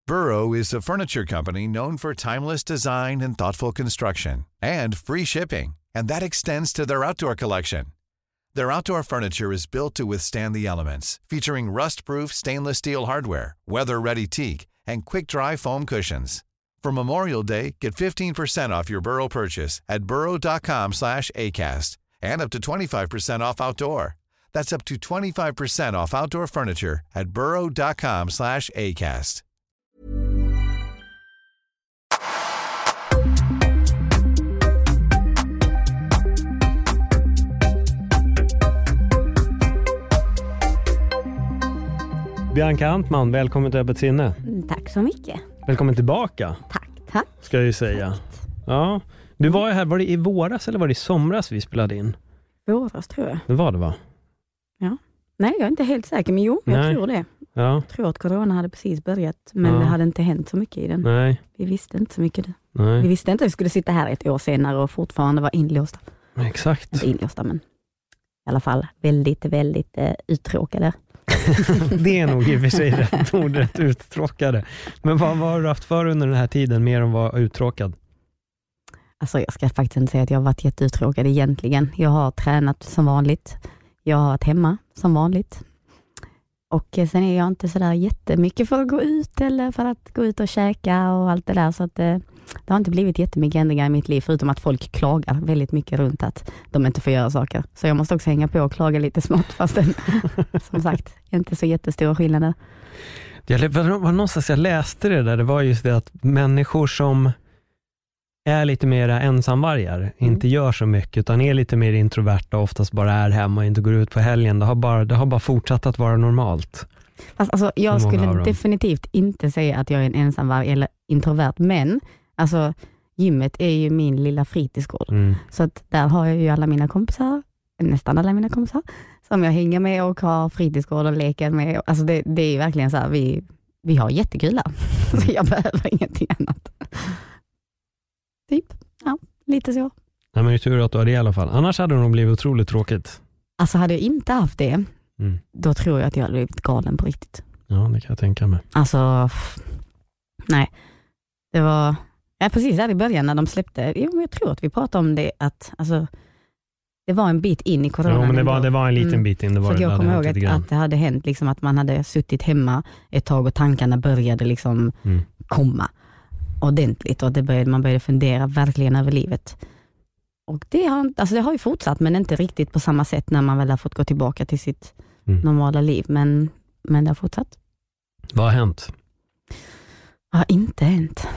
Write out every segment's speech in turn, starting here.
Burrow is a furniture company known for timeless design and thoughtful construction, and free shipping, and that extends to their outdoor collection. Their outdoor furniture is built to withstand the elements, featuring rust-proof stainless steel hardware, weather-ready teak, and quick-dry foam cushions. For Memorial Day, get 15% off your Burrow purchase at burrow.com/acast, and up to 25% off outdoor. That's up to 25% off outdoor furniture at burrow.com/acast. Bianca Antman, välkommen till Öppet sinne. Tack så mycket. Välkommen tillbaka. Tack. Ska jag ju säga. Ja. Du var ju här, var det i våras eller var det i somras vi spelade in? Våras tror jag. Det var det, va? Ja. Nej, jag är inte helt säker, men jo, jag tror det. Ja. Jag tror att corona hade precis börjat, men det hade inte hänt så mycket i den. Nej. Vi visste inte så mycket. Nej. Vi visste inte att vi skulle sitta här ett år senare och fortfarande vara inlåsta. Exakt. Inte inlåsta, men i alla fall väldigt uttråkade. Det är nog i och för sig rätt uttråkade. Men vad har du haft för under den här tiden mer än var uttråkad? Alltså jag ska faktiskt inte säga att jag har varit jätteuttråkad egentligen. Jag har tränat som vanligt. Jag har varit hemma som vanligt. Och sen är jag inte sådär jättemycket för att gå ut eller för att gå ut och käka och allt det där. Så att det har inte blivit jättemycket ändringar i mitt liv, förutom att folk klagar väldigt mycket runt att de inte får göra saker. Så jag måste också hänga på och klaga lite smått, fast det, som sagt, inte så jättestora skillnader. Det var någonstans jag läste det där. Det var just det att människor som är lite mer ensamvargar, inte gör så mycket utan är lite mer introverta och oftast bara är hemma och inte går ut på helgen. Det har bara fortsatt att vara normalt. Fast alltså, jag skulle definitivt inte säga att jag är en ensamvarg eller introvert, men alltså gymmet är ju min lilla fritidsgård. Så att där har jag ju alla mina kompisar, nästan alla mina kompisar, som jag hänger med och har fritidsgård och leker med. Alltså det är ju verkligen så här, vi har jättekul där. Så jag behöver ingenting annat. Typ, ja, lite så. Nej, men det är tur att du har det i alla fall. Annars hade det nog blivit otroligt tråkigt. Alltså hade jag inte haft det, då tror jag att jag hade blivit galen på riktigt. Ja, det kan jag tänka mig. Alltså, nej. Det var, precis där i början när de släppte, jag tror att vi pratade om det, att alltså, det var en bit in i corona. Ja, men det var en liten bit in. Det var för det jag kommer ihåg att det hade hänt liksom, att man hade suttit hemma ett tag och tankarna började liksom komma ordentligt, och man började fundera verkligen över livet. Och det har ju fortsatt, men inte riktigt på samma sätt när man väl har fått gå tillbaka till sitt normala liv, men det har fortsatt. Vad har hänt? Vad har inte hänt?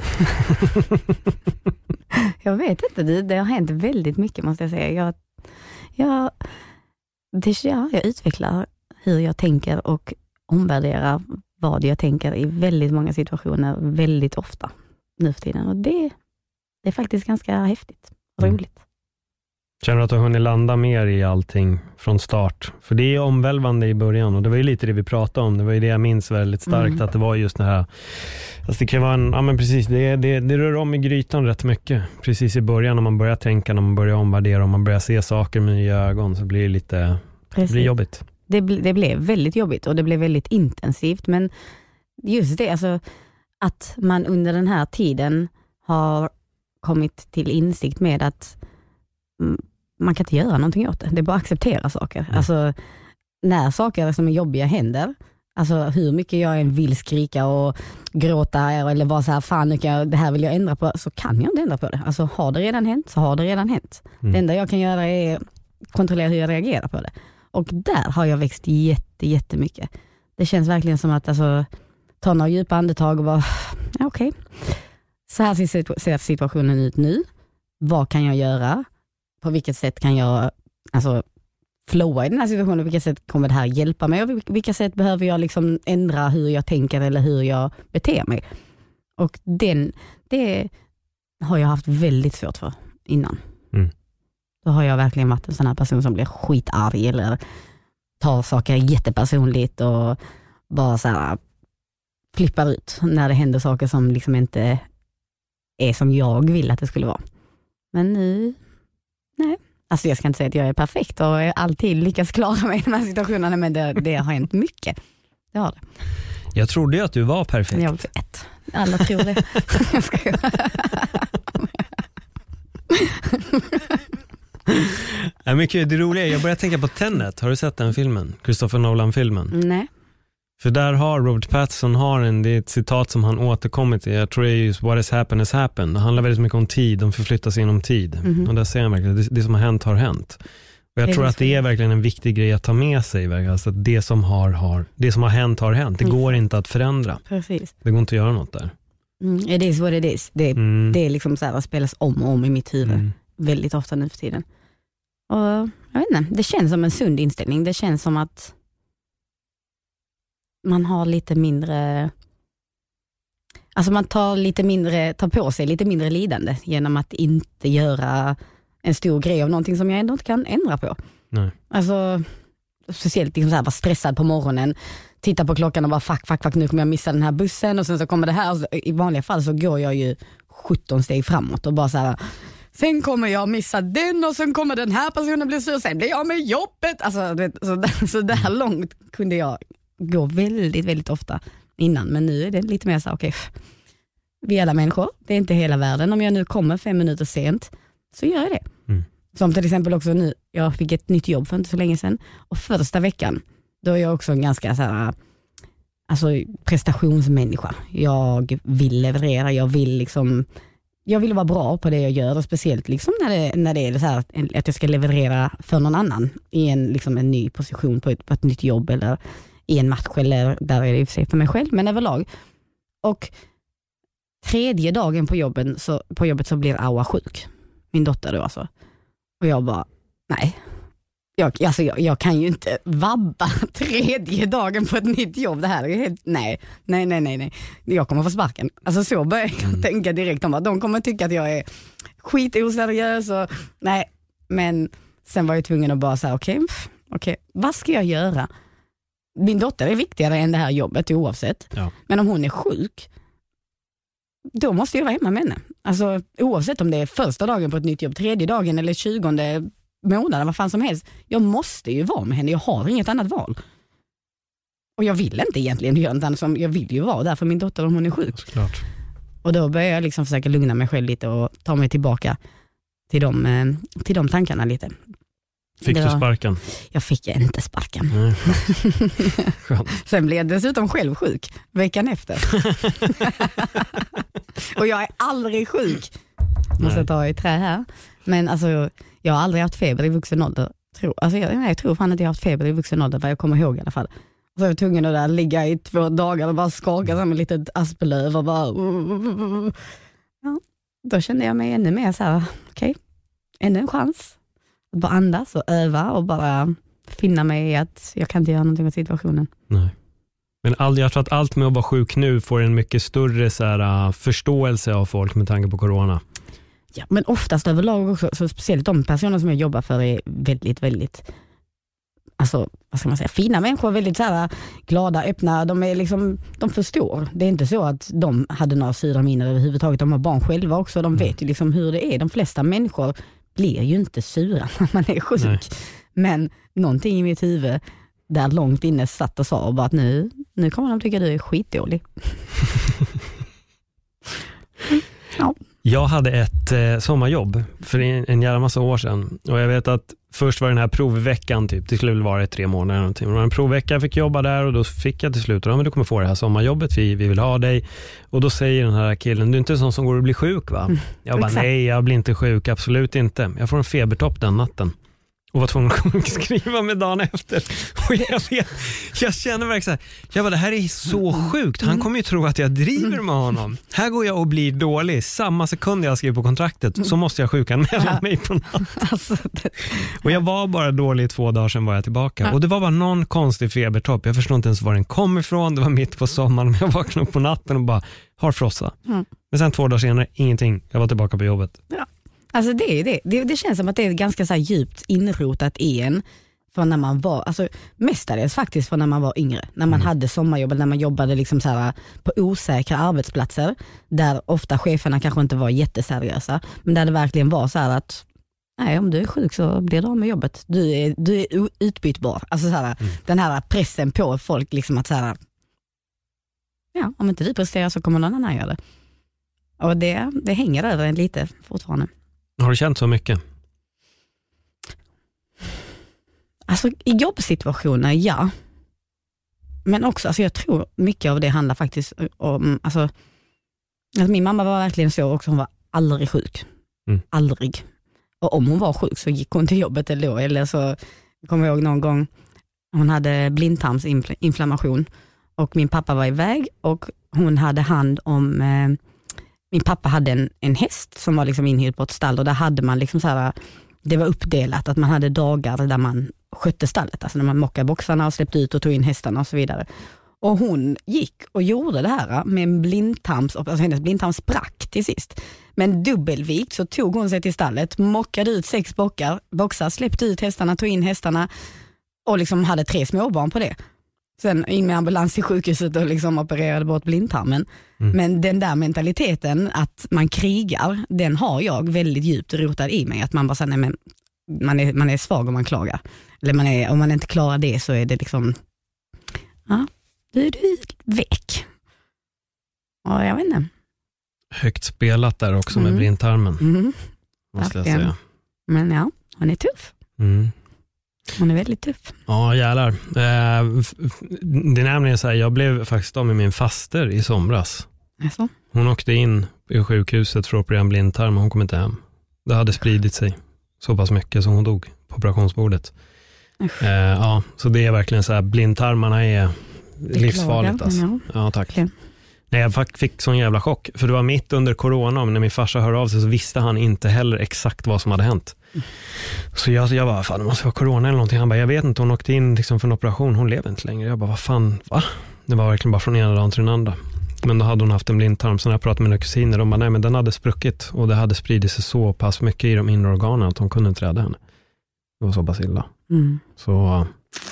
Jag vet inte, det har hänt väldigt mycket, måste jag säga. Jag utvecklar hur jag tänker och omvärderar vad jag tänker i väldigt många situationer, väldigt ofta nu för tiden. Och det är faktiskt ganska häftigt och roligt. Känner du att du har hunnit landa mer i allting från start? För det är omvälvande i början, och det var ju lite det vi pratade om. Det var ju det jag minns väldigt starkt, att det var just det här. Alltså det kan vara men precis, det rör om i grytan rätt mycket. Precis i början när man börjar tänka, när man börjar omvärdera, och man börjar se saker med nya ögon, så blir det lite det blir jobbigt. Det blev väldigt jobbigt, och det blev väldigt intensivt, men just det, alltså att man under den här tiden har kommit till insikt med att man kan inte göra någonting åt det. Det är bara att acceptera saker. Alltså, när saker som är jobbiga händer, alltså hur mycket jag än vill skrika och gråta eller vara så här, fan det här vill jag ändra på, så kan jag inte ändra på det. Alltså har det redan hänt, så har det redan hänt. Det enda jag kan göra är kontrollera hur jag reagerar på det. Och där har jag växt jättemycket. Det känns verkligen som att ta några djupa andetag och bara, okej. Så här ser situationen ut nu. Vad kan jag göra? På vilket sätt kan jag flowa i den här situationen? På vilket sätt kommer det här hjälpa mig? Och på vilka sätt behöver jag liksom ändra hur jag tänker eller hur jag beter mig? Och det har jag haft väldigt svårt för innan. Då har jag verkligen varit en sån här person som blir skitarg eller tar saker jättepersonligt och bara så här flippar ut när det händer saker som liksom inte är som jag vill att det skulle vara. Men nu, nej. Alltså jag ska inte säga att jag är perfekt och alltid lyckas klara mig i de här situationerna, men det har hänt mycket. Det har det. Jag trodde att du var perfekt. Jag vet. Alla tror det. Jag skojar. Ja, mycket det roliga, jag börjar tänka på Tenet. Har du sett den filmen? Christopher Nolan-filmen? Nej. För där har Robert Pattinson det är ett citat som han återkommer till. Jag tror det är just what has happened has happened. Det handlar väldigt mycket om tid, de förflyttas inom tid. Och där ser jag verkligen, det som har hänt har hänt. Och jag tror att det är verkligen en viktig grej att ta med sig. Alltså att det som har hänt har hänt. Det går inte att förändra. Precis. Det går inte att göra något där. It is what it is. Det är liksom så här att spelas om och om i mitt huvud. Väldigt ofta nu för tiden. Och jag vet inte, det känns som en sund inställning. Det känns som att man har lite mindre, alltså man tar på sig lite mindre lidande genom att inte göra en stor grej av någonting som jag ändå inte kan ändra på. Nej. Alltså speciellt liksom så här, vara stressad på morgonen, titta på klockan och bara fuck, nu kommer jag missa den här bussen och sen så kommer det här. Alltså, i vanliga fall så går jag ju 17 steg framåt och bara så här, sen kommer jag missa den och sen kommer den här personen bli sur, sen blir jag med jobbet. Alltså så där långt kunde jag gå väldigt, väldigt ofta innan. Men nu är det lite mer så okej, vi är alla människor, det är inte hela världen. Om jag nu kommer 5 minuter sent så gör jag det. Som till exempel också nu, jag fick ett nytt jobb för inte så länge sedan. Och första veckan, då är jag också en ganska så här, alltså prestationsmänniska. Jag vill leverera, jag vill vara bra på det jag gör, och speciellt liksom när det är så här att jag ska leverera för någon annan i en ny position på ett nytt jobb eller i en match, eller där är det i och för sig för mig själv, men överlag. Och 3:e dagen på jobbet så blir Aua sjuk. Min dotter då alltså. Och jag bara, nej. Jag kan ju inte vabba 3:e dagen på ett nytt jobb. Det här är helt, nej. Jag kommer få sparken. Alltså så börjar jag tänka direkt om att de kommer tycka att jag är skitoseriös och nej. Men sen var jag tvungen att bara säga okej, vad ska jag göra? Min dotter är viktigare än det här jobbet oavsett. Ja. Men om hon är sjuk, då måste jag vara hemma med henne. Alltså oavsett om det är första dagen på ett nytt jobb, 3:e dagen eller 20:e månaden, vad fan som helst. Jag måste ju vara med henne, jag har inget annat val. Och jag vill inte egentligen göra något annat, jag vill ju vara där för min dotter om hon är sjuk. Såklart. Och då börjar jag liksom försöka lugna mig själv lite och ta mig tillbaka till de tankarna lite. Fick du sparken? Jag fick inte sparken. Nej, skönt. Sen blev jag dessutom själv sjuk veckan efter. Och jag är aldrig sjuk. Måste ta i trä här. Men alltså, jag har aldrig haft feber i vuxen ålder. Jag tror fan att jag har haft feber i vuxen ålder, vad jag kommer ihåg i alla fall. Så jag var tvungen att där ligga i 2 dagar och bara skaka som ett litet aspelöv och bara... Ja, då kände jag mig ännu mer så här, okej, ännu en chans. Att bara andas och öva och bara finna mig i att jag kan inte göra någonting med situationen. Nej. Men jag tror att allt med att vara sjuk nu får en mycket större så här, förståelse av folk med tanke på corona. Ja, men oftast överlag också, så speciellt de personer som jag jobbar för är väldigt, väldigt, alltså, vad ska man säga, fina människor, väldigt så här, glada, öppna, de är liksom, de förstår. Det är inte så att de hade några sura miner överhuvudtaget, de har barn själva också, de vet ju liksom hur det är. De flesta människor blir ju inte sura när man är sjuk. Nej. Men någonting i mitt huvud där långt inne satt och sa bara att nu kommer de tycka att du är skitdålig. Ja. Jag hade ett sommarjobb för en jävla massa år sedan. Och jag vet att först var den här provveckan typ. Det skulle väl vara 3 månader eller någonting. Det var en provvecka, jag fick jobba där och då fick jag till slut, men du kommer få det här sommarjobbet, vi vill ha dig. Och då säger den här killen, du är inte sån som går och blir sjuk va? Jag bara, nej jag blir inte sjuk, absolut inte. Jag får en febertopp den natten. Och var tvungen att skriva med dagen efter. Och jag känner verkligen så här, det här är så sjukt. Han kommer ju tro att jag driver med honom. Här går jag och blir dålig. Samma sekund jag skriver på kontraktet så måste jag sjukanmäla mig på natten. Alltså, och jag var bara dålig i 2 dagar, sen var jag tillbaka. Och det var bara någon konstig febertopp. Jag förstår inte ens var den kom ifrån. Det var mitt på sommaren. Jag vaknade upp på natten och bara har frossa. Men sen 2 dagar senare, ingenting. Jag var tillbaka på jobbet. Ja. Alltså det känns som att det är ganska så här djupt inrotat i en från när man var, alltså mestadels faktiskt från när man var yngre, när man hade sommarjobb, när man jobbade liksom så här på osäkra arbetsplatser där ofta cheferna kanske inte var jätteseriösa, men där det verkligen var så här att nej, om du är sjuk så blir du av med jobbet, du är utbytbar, alltså så här, den här pressen på folk liksom att så här, ja, om inte du presterar så kommer någon annan göra det. Och det hänger över en lite fortfarande. Har du känt så mycket? Alltså i jobbsituationer, ja. Men också, alltså jag tror mycket av det handlar faktiskt om, alltså min mamma var verkligen så också, hon var aldrig sjuk. Aldrig. Och om hon var sjuk så gick hon till jobbet eller så kommer jag ihåg någon gång hon hade blindtarmsinflammation och min pappa var iväg och hon hade hand om min pappa hade en häst som var liksom inhyrd på ett stall och där hade man liksom så här, det var uppdelat att man hade dagar där man skötte stallet, alltså när man mockade boxarna och släppte ut och tog in hästarna och så vidare. Och hon gick och gjorde det här med en blindtarms, alltså hennes blindtarm sprack till sist. Men dubbelvikt så tog hon sig till stallet, mockade ut 6 boxar, släppte ut hästarna, tog in hästarna och liksom hade 3 småbarn på det. Sen in med ambulans till sjukhuset och liksom opererade bort blindtarmen. Men den där mentaliteten att man krigar, den har jag väldigt djupt rotad i mig. Att man bara säger, nej men man är svag om man klagar. Eller om man inte klarar det så är det liksom, ja, du är väck. Ja, jag vet inte. Högt spelat där också med blindtarmen. Måste jag säga. Men ja, hon är tuff. Hon är väldigt tuff. Ja, jävlar. Det är nämligen så här, jag blev faktiskt av med min faster i somras. Alltså? Hon åkte in i sjukhuset för att operera en blindtarm och hon kom inte hem. Det hade spridit sig så pass mycket som hon dog på operationsbordet. Ja, så det är verkligen så här, blindtarmarna är livsfarligt alltså. Ja, tack. Okay. Nej, jag fick sån jävla chock. För det var mitt under corona, men när min farsa hörde av sig så visste han inte heller exakt vad som hade hänt. Så jag bara, fan det måste vara corona eller någonting. Han bara, jag vet inte, hon åkte in liksom för en operation, hon lever inte längre. Jag bara, vad fan, va? Det var verkligen bara från ena dagen till den andra. Men då hade hon haft en blindtarm. Så när jag pratade med mina kusiner, de bara, nej men den hade spruckit. Och det hade spridit sig så pass mycket i de inre organen att hon kunde inte rädda henne. Det var så pass illa. Så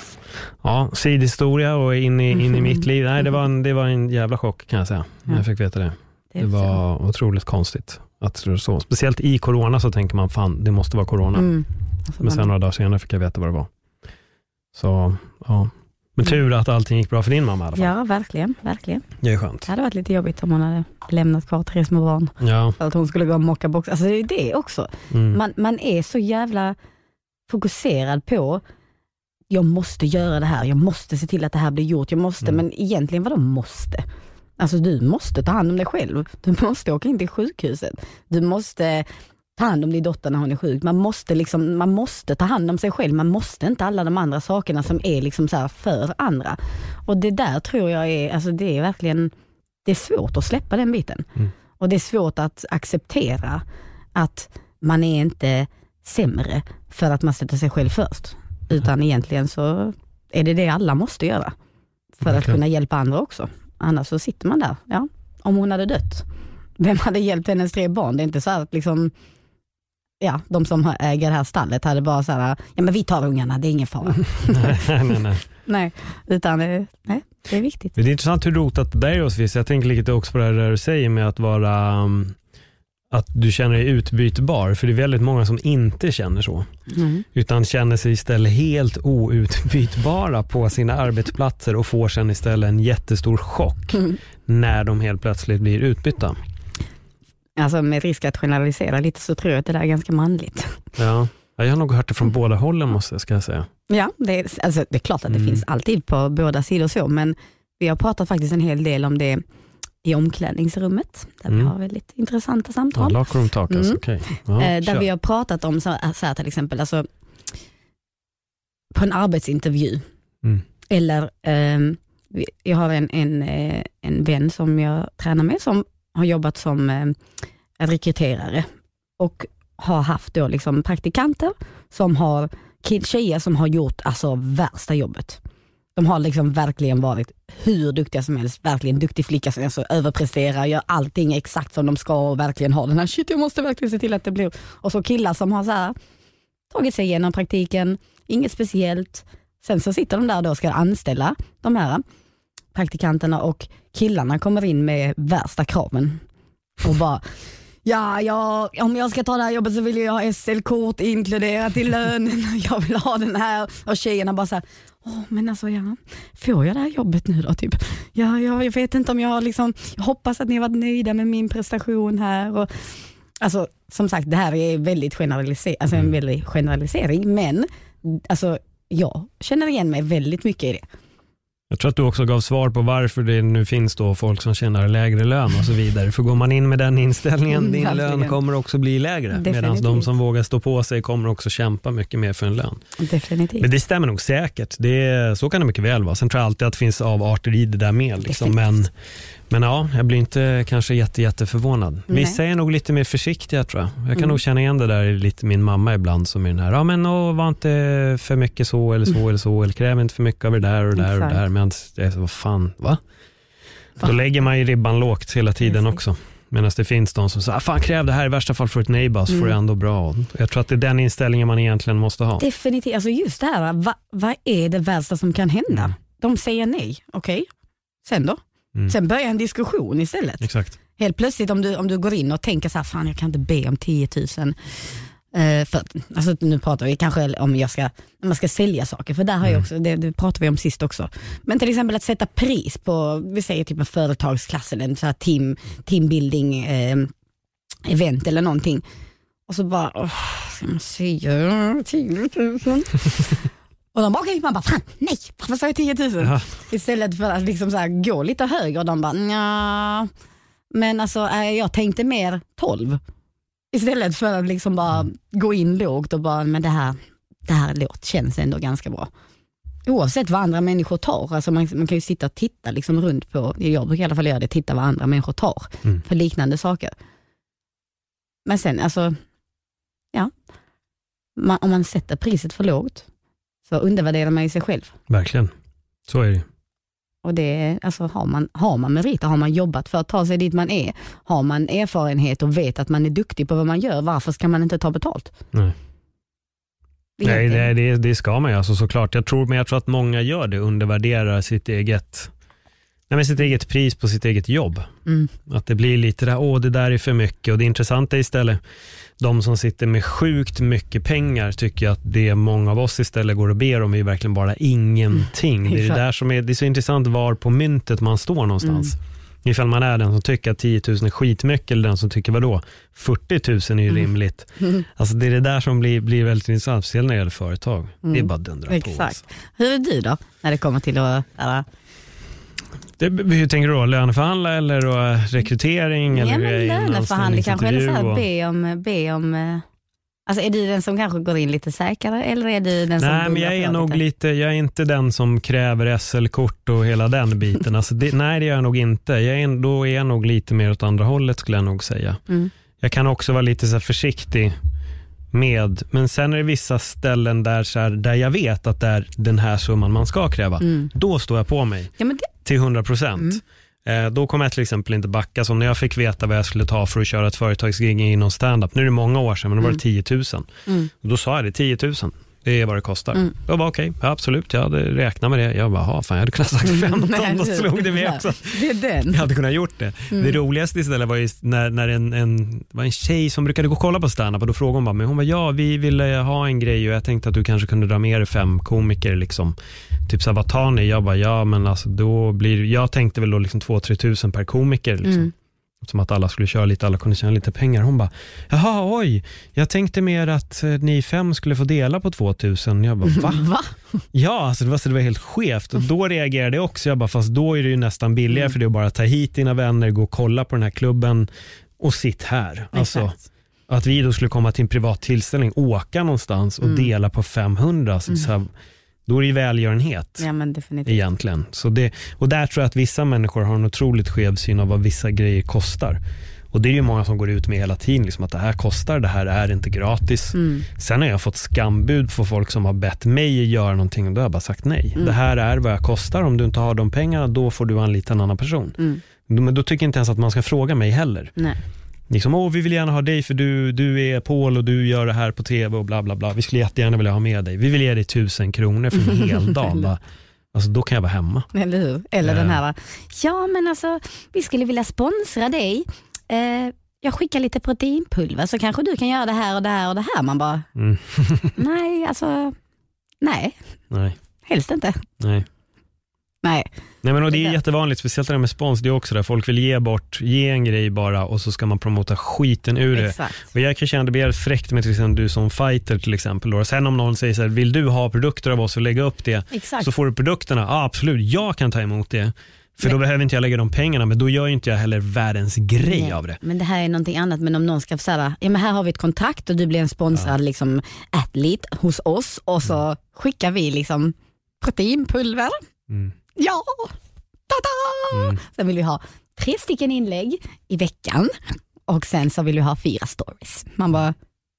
ja, sidhistoria och in i mitt liv. Nej, det var en jävla chock kan jag säga. När jag fick veta det. Det var otroligt konstigt att det var så. Speciellt i corona så tänker man, fan, det måste vara corona. Men sen några dagar senare fick jag veta vad det var. Så, ja. Men tur att allting gick bra för din mamma i alla fall. Ja, verkligen. Det är skönt. Det hade varit lite jobbigt om hon hade lämnat kvar 3 små barn. Ja. För att hon skulle gå och mocka box. Alltså det är det också. Man är så jävla fokuserad på, jag måste göra det här, jag måste se till att det här blir gjort, jag måste, men egentligen vad de måste? Alltså du måste ta hand om dig själv, du måste åka in till sjukhuset, du måste ta hand om din dotter när hon är sjuk, man måste ta hand om sig själv, man måste inte alla de andra sakerna som är liksom så här för andra. Och det där tror jag är, alltså det är verkligen, det är svårt att släppa den biten. Och det är svårt att acceptera att man är inte sämre för att man sätter sig själv först. Utan egentligen så är det alla måste göra. För att kunna hjälpa andra också. Annars så sitter man där. Ja, om hon hade dött. Vem hade hjälpt hennes 3 barn? Det är inte så här att liksom, ja, de som äger det här stallet hade bara så här, ja men vi tar ungarna, det är ingen fara. Nej, utan nej, det är viktigt. Det är intressant hur rotat det där är oss. Jag tänker lite också på det här du säger med att vara, att du känner dig utbytbar, för det är väldigt många som inte känner så, utan känner sig istället helt outbytbara på sina arbetsplatser och får sen istället en jättestor chock när de helt plötsligt blir utbytta. Alltså med risk att generalisera lite så tror jag att det där är ganska manligt. Ja, jag har nog hört det från båda hållen ska jag säga. Ja, det är klart att det finns alltid på båda sidor så, men vi har pratat faktiskt en hel del om det i omklädningsrummet, där vi har väldigt intressanta samtal. Ja, locker room talk, alltså, okay. Där vi har pratat om så här till exempel, alltså, på en arbetsintervju. Eller jag har en vän som jag tränar med som har jobbat som rekryterare och har haft då liksom praktikanter som har tjejer som har gjort alltså värsta jobbet. De har liksom verkligen varit hur duktiga som helst, verkligen duktig flicka som alltså överpresterar, gör allting exakt som de ska och verkligen har den här, shit jag måste verkligen se till att det blir. Och så killar som har så här tagit sig igenom praktiken, inget speciellt. Sen så sitter de där då och ska anställa de här praktikanterna och killarna kommer in med värsta kraven och bara, om jag ska ta det här jobbet så vill jag ha SL-kort inkluderat i lönen. Jag vill ha den här. Och tjejerna bara så här, men alltså får jag det här jobbet nu då? Typ. Jag vet inte om jag liksom, jag hoppas att ni har varit nöjda med min prestation här. Och, alltså, som sagt, det här är väldigt en väldigt generalisering, men alltså, jag känner igen mig väldigt mycket i det. Jag tror att du också gav svar på varför det nu finns då folk som tjänar lägre lön och så vidare. För går man in med den inställningen, din lön kommer också bli lägre. Medan de som vågar stå på sig kommer också kämpa mycket mer för en lön. Definitivt. Men det stämmer nog säkert. Så kan det mycket väl vara. Sen tror jag alltid att det finns avarter i det där med. Liksom. Men ja, jag blir inte kanske jätteförvånad. Vissa är nog lite mer försiktiga, tror jag. Jag kan nog känna igen det där lite min mamma ibland som är den här, var inte för mycket så eller så eller så, eller kräv inte för mycket av det där och där och där. Men det är så, vad fan, va? Då lägger man ju ribban lågt hela tiden också. Medan det finns de som säger, fan kräv det här, i värsta fall för ett nej-bas får det ändå bra. Jag tror att det är den inställningen man egentligen måste ha. Definitivt, alltså just det här, vad är det värsta som kan hända? De säger nej, okej. Sen då? Sen börjar en diskussion istället. Exakt. Helt plötsligt om du går in och tänker så här, fan jag kan inte be om 10 000 för, alltså nu pratar vi kanske om man ska sälja saker, för där har jag också, det pratar vi om sist också. Men till exempel att sätta pris på, vi säger typ en företagsklass eller en så här teambuilding event eller någonting. Och så bara, ska man säga 10 000? Och de bara, okej, man bara, fan, nej, varför sa jag 10 000? Ja. Istället för att liksom så här gå lite högre, och de bara, nja, men alltså jag tänkte mer 12. Istället för att liksom bara gå in lågt och bara, men det här låt känns ändå ganska bra. Oavsett vad andra människor tar, alltså man kan ju sitta och titta liksom runt på, jag brukar i alla fall göra det, titta vad andra människor tar för liknande saker. Men sen, alltså, ja, om man sätter priset för lågt, så undervärderar man ju sig själv. Verkligen, så är det. Och det, alltså, har man meriter, har man jobbat för att ta sig dit man är, har man erfarenhet och vet att man är duktig på vad man gör, varför ska man inte ta betalt? Nej, det ska man ju, alltså, såklart. Jag tror att många gör det, undervärderar sitt eget pris på sitt eget jobb. Att det blir lite där, det där är för mycket. Och det intressanta är istället, de som sitter med sjukt mycket pengar tycker att det många av oss istället går och ber om är verkligen bara ingenting. Det är det där som är så intressant, var på myntet man står någonstans. Ifall man är den som tycker att 10 000 är skitmycket, eller den som tycker vadå, 40 000 är ju rimligt. Alltså det är det där som blir väldigt intressant, speciellt när det gäller företag. Det är bara dundra på. Exakt. Hur är du då när det kommer till att... Hur tänker du då? Löneförhandla eller då rekrytering? Ja, men löneförhandling kanske, eller så här, be om alltså är du den som kanske går in lite säkrare, eller är du den som... Nej, men jag är nog jag är inte den som kräver SL-kort och hela den biten. Alltså nej, det gör jag nog inte. Då är jag nog lite mer åt andra hållet, skulle jag nog säga. Jag kan också vara lite så här försiktig med, men sen är det vissa ställen där jag vet att det är den här summan man ska kräva. Då står jag på mig till 100%. Då kommer jag till exempel inte backa, som när jag fick veta vad jag skulle ta för att köra ett företagsgig inom stand-up. Nu är det många år sedan, men då var det 10 000. Då sa jag det, 10 000. Det är vad det kostar. Då var okej, ja, absolut, jag hade räknat med det. Jag bara, fan, jag hade kunnat sagt 15, då slog det med också. Det är den. Jag hade kunnat gjort det. Det roligaste istället var ju när var en tjej som brukade gå och kolla på stand-up, och då frågade hon bara, men hon bara, ja, vi ville ha en grej och jag tänkte att du kanske kunde dra med 5 komiker liksom. Typ så här, vad tar ni? Jag bara, ja, men alltså jag tänkte väl då liksom 2-3 000 per komiker liksom. Som att alla skulle köra lite, alla kunde tjäna lite pengar. Hon bara, jaha, oj, jag tänkte mer att ni 5 skulle få dela på 2 000. Jag bara, va? Ja, alltså det var helt skevt. Och då reagerade jag också. Jag bara, fast då är det ju nästan billigare för det att bara ta hit dina vänner, gå och kolla på den här klubben och sitt här. Alltså, att vi då skulle komma till en privat tillställning, åka någonstans och dela på 500. Så här, då är det ju välgörenhet. Ja, men definitivt. Egentligen. Och där tror jag att vissa människor har en otroligt skev syn av vad vissa grejer kostar. Och det är ju många som går ut med hela tiden liksom, att det här kostar, det här är inte gratis. Sen har jag fått skambud för folk som har bett mig göra någonting, och då har jag bara sagt nej. Det här är vad jag kostar, om du inte har de pengarna då får du anlita en annan person. Men då tycker jag inte ens att man ska fråga mig heller. Nej. Liksom, vi vill gärna ha dig för du är Paul och du gör det här på tv och bla bla bla. Vi skulle jättegärna vilja ha med dig. Vi vill ge dig 1000 kronor för en hel dag. Alltså då kan jag vara hemma. Eller hur? Eller den här, ja men alltså vi skulle vilja sponsra dig. jag skickar lite proteinpulver så kanske du kan göra det här och det här och det här. Man bara, nej, alltså, nej. Helst inte. Nej. Nej, men och det är jättevanligt, speciellt det där med spons, det är också där folk vill ge en grej bara och så ska man promota skiten ur det. Exakt. Och jag kan känna det blir fräckt med till exempel du som fighter till exempel. Och sen om någon säger så här, vill du ha produkter av oss och lägga upp det, så får du produkterna. Ja, absolut, jag kan ta emot det. För då behöver inte jag lägga de pengarna, men då gör ju inte jag heller världens grej av det. Men det här är någonting annat, men om någon ska säga, ja men här har vi ett kontrakt och du blir en sponsrad liksom athlete hos oss och så skickar vi liksom proteinpulver. Ja, tada! Sen vill vi ha 3 stycken inlägg i veckan och sen så vill vi ha 4 stories. Man bara,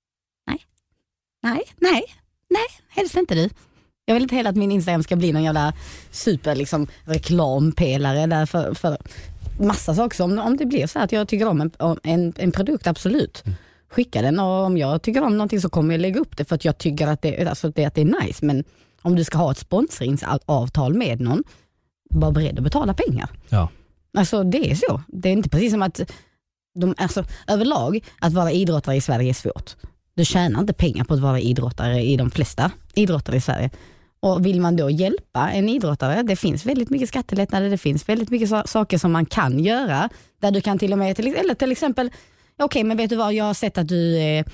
nej, helst inte du. Jag vill inte heller att min Instagram ska bli någon jävla super liksom reklampelare där för massa saker. Så om det blir så att jag tycker om en produkt, absolut. Skicka den, och om jag tycker om någonting så kommer jag lägga upp det för att jag tycker att det är nice. Men om du ska ha ett sponsringsavtal med någon, var beredd att betala pengar. Ja. Alltså det är så. Det är inte precis som att överlag att vara idrottare i Sverige är svårt. Du tjänar inte pengar på att vara idrottare i de flesta idrottare i Sverige. Och vill man då hjälpa en idrottare, det finns väldigt mycket skattelättnader, det finns väldigt mycket saker som man kan göra, där du kan till och med, till exempel, okej, men vet du vad, jag har sett att du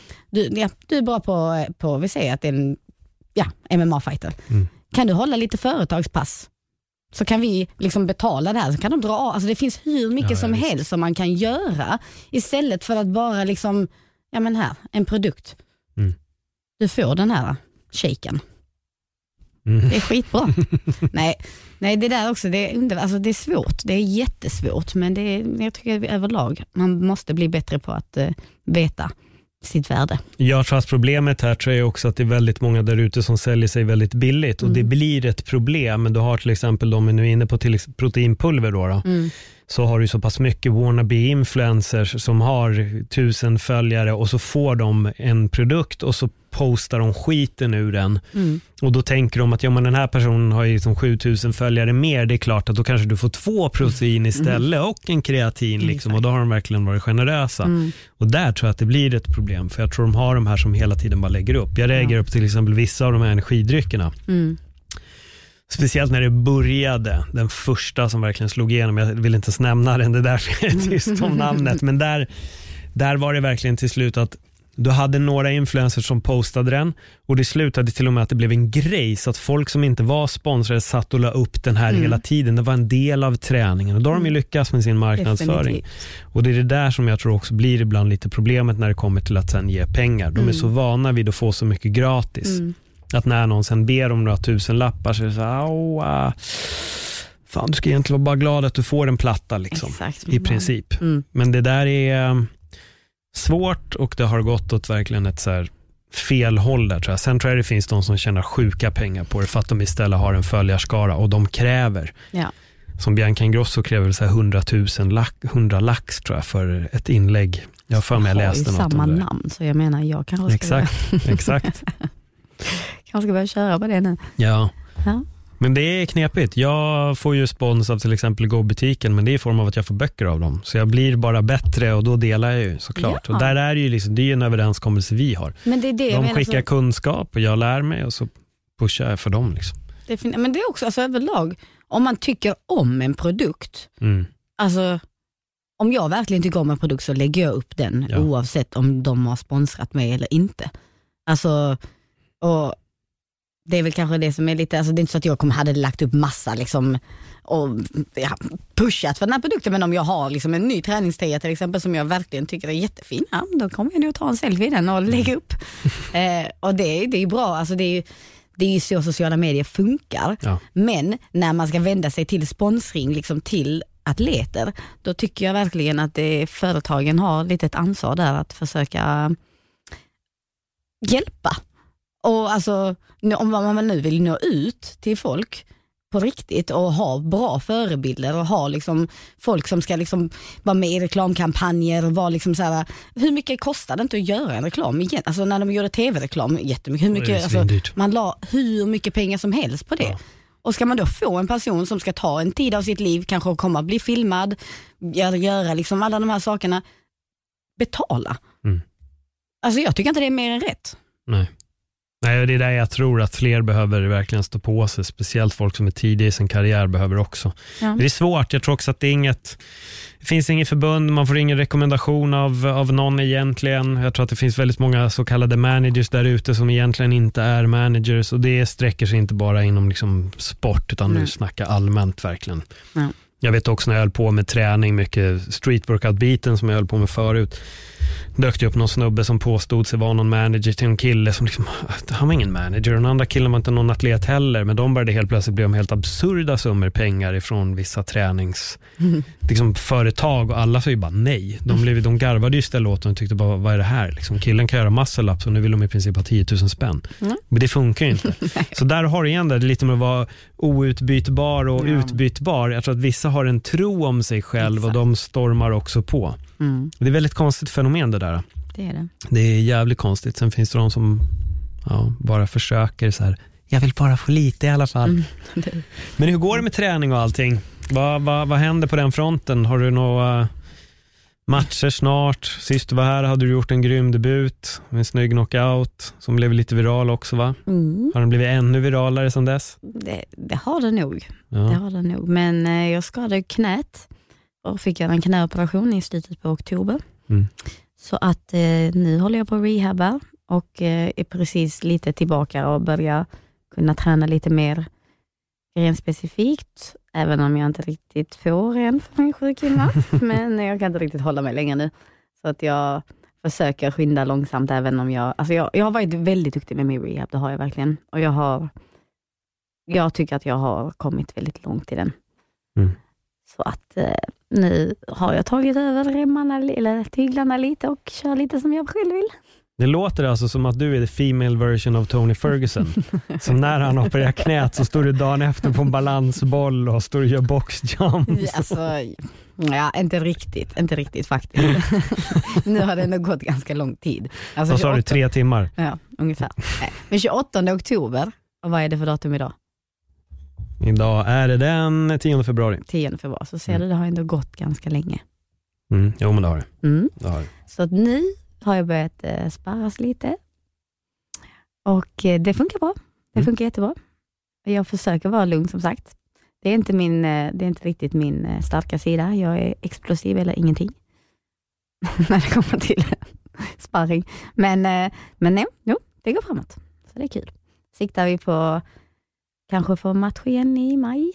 är bra på vi säger att det är en MMA-fighter. Kan du hålla lite företagspass? Så kan vi liksom betala det här, så kan de dra av. Alltså det finns hur mycket som helst som man kan göra istället för att bara liksom, ja men här, en produkt. Du får den här shaken. Det är skitbra. Nej, det där också, det är svårt. Det är jättesvårt, men jag tycker överlag man måste bli bättre på att veta sitt värde. Jag tror att problemet här tror jag också att det är väldigt många där ute som säljer sig väldigt billigt och det blir ett problem. Men du har till exempel, de är nu inne på till proteinpulver då. Så har du så pass mycket wannabe-influencers som har 1000 följare och så får de en produkt och så postar de skiten ur den. Och då tänker de att men den här personen har ju liksom 7000 följare mer, det är klart att då kanske du får 2 protein istället och en kreatin liksom, och då har de verkligen varit generösa. Och där tror jag att det blir ett problem, för jag tror de har de här som hela tiden bara lägger upp. Jag reagerar upp till exempel vissa av de här energidryckerna. Speciellt när det började, den första som verkligen slog igenom, jag vill inte ens nämna den, det där är tyst om namnet, men där var det verkligen till slut att du hade några influencers som postade den och det slutade till och med att det blev en grej så att folk som inte var sponsrade satt och la upp den här hela tiden. Det var en del av träningen och då har de ju lyckats med sin marknadsföring. Definitivt. Och det är det där som jag tror också blir ibland lite problemet när det kommer till att sen ge pengar. De är så vana vid att få så mycket gratis. Att när någon sen ber om några 1000 lappar så är det så här, fan, du ska egentligen vara bara glad att du får en platta liksom. Exakt, i princip. Men det där är svårt och det har gått åt verkligen ett så här fel håll där tror jag. Sen tror jag det finns de som tjänar sjuka pengar på det för att de istället har en följarskara och de kräver. Ja. Som Bianca Ingrosso kräver så här 100 lax tror jag för ett inlägg. Jag för mig läste något om det. Samma namn så jag menar jag kanske ska Exakt. kanske ska börja köra på det nu. Ja. Men det är knepigt. Jag får ju spons av till exempel Go-butiken, men det är i form av att jag får böcker av dem. Så jag blir bara bättre och då delar jag ju såklart. Ja. Och där är det ju liksom, det är ju en överenskommelse vi har. Men det är det de skickar kunskap och jag lär mig och så pushar jag för dem liksom. Men det är också alltså, överlag, om man tycker om en produkt, alltså om jag verkligen tycker om en produkt så lägger jag upp den oavsett om de har sponsrat mig eller inte. Alltså, och det är väl kanske det som är lite, alltså det är inte så att jag hade lagt upp massa liksom och pushat för den här produkten, men om jag har liksom en ny träningströja till exempel som jag verkligen tycker är jättefin, då kommer jag nog ta en selfie i den och lägga upp. Och det är bra, alltså det är ju så sociala medier funkar. Ja. Men när man ska vända sig till sponsring liksom till atleter, då tycker jag verkligen att företagen har lite ett ansvar där att försöka hjälpa. Och alltså, om man nu vill nå ut till folk på riktigt och ha bra förebilder och ha liksom folk som ska liksom vara med i reklamkampanjer och vara liksom så här, hur mycket kostar det inte att göra en reklam igen? Alltså när de gjorde tv-reklam jättemycket, hur mycket, alltså, man la hur mycket pengar som helst på det. Ja. Och ska man då få en person som ska ta en tid av sitt liv, kanske komma bli filmad, göra liksom alla de här sakerna, betala. Alltså jag tycker inte det är mer än rätt. Nej, det är där jag tror att fler behöver verkligen stå på sig. Speciellt folk som är tidiga i sin karriär behöver också. Ja. Det är svårt, jag tror också att det finns inget förbund, man får ingen rekommendation av någon egentligen. Jag tror att det finns väldigt många så kallade managers där ute som egentligen inte är managers, och det sträcker sig inte bara inom liksom sport, utan nu snackar allmänt verkligen. Ja. Jag vet också när jag höll på med träning, mycket street workout-biten som jag höll på med förut, dök det upp någon snubbe som påstod sig vara någon manager till en kille som liksom, han var ingen manager, och den andra killen var inte någon atlet heller, men de började helt plötsligt bli om helt absurda summor pengar ifrån vissa liksom, företag, och alla sa ju bara nej. De garvade ju istället åt och tyckte bara, vad är det här? Liksom, killen kan göra muscle-ups och nu vill de i princip ha 10 000 spänn. Men det funkar ju inte. Så där har du igen det lite med att vara outbytbar och utbytbar. Jag tror att vissa har en tro om sig själv. Exakt. Och de stormar också på. Det är väldigt konstigt fenomen det där. Det är det. Det är jävligt konstigt. Sen finns det de som bara försöker så här, jag vill bara få lite i alla fall. Men hur går det med träning och allting? Vad händer på den fronten? Har du några matcher snart? Sist du var här hade du gjort en grym debut med en snygg knockout som blev lite viral också, va? Har den blivit ännu viralare sedan dess? Det har det nog. Ja. Det har det nog. Men jag skadade knät och fick en knäoperation i slutet på oktober. Så att nu håller jag på att rehabba och är precis lite tillbaka och börjar kunna träna lite mer grenspecifikt, även om jag inte riktigt får en för min sjukgymnast. Men jag kan inte riktigt hålla mig längre nu. Så att jag försöker skynda långsamt, även om jag har varit väldigt duktig med min rehab, det har jag verkligen. Och jag tycker att jag har kommit väldigt långt i den. Så att nu har jag tagit över remmarna eller tyglarna lite och kör lite som jag själv vill. Det låter alltså som att du är the female version av Tony Ferguson. Som när han opererar knät så står du dagen efter på en balansboll och står och gör boxjumps. Alltså, inte riktigt faktiskt. Nu har det nog gått ganska lång tid. Alltså, vad sa du, 3 timmar? Ja, ungefär. Men 28 oktober, och vad är det för datum idag? Idag är det den 10 februari. 10 februari, så ser du, det har ändå gått ganska länge. Jo, men det har det. Det har det. Så att nu har jag börjat sparras lite. Och det funkar bra. Det funkar jättebra. Jag försöker vara lugn, som sagt. Det är inte riktigt min starka sida. Jag är explosiv eller ingenting. När det kommer till sparring. Men nej, det går framåt. Så det är kul. Siktar vi på kanske få match igen i maj.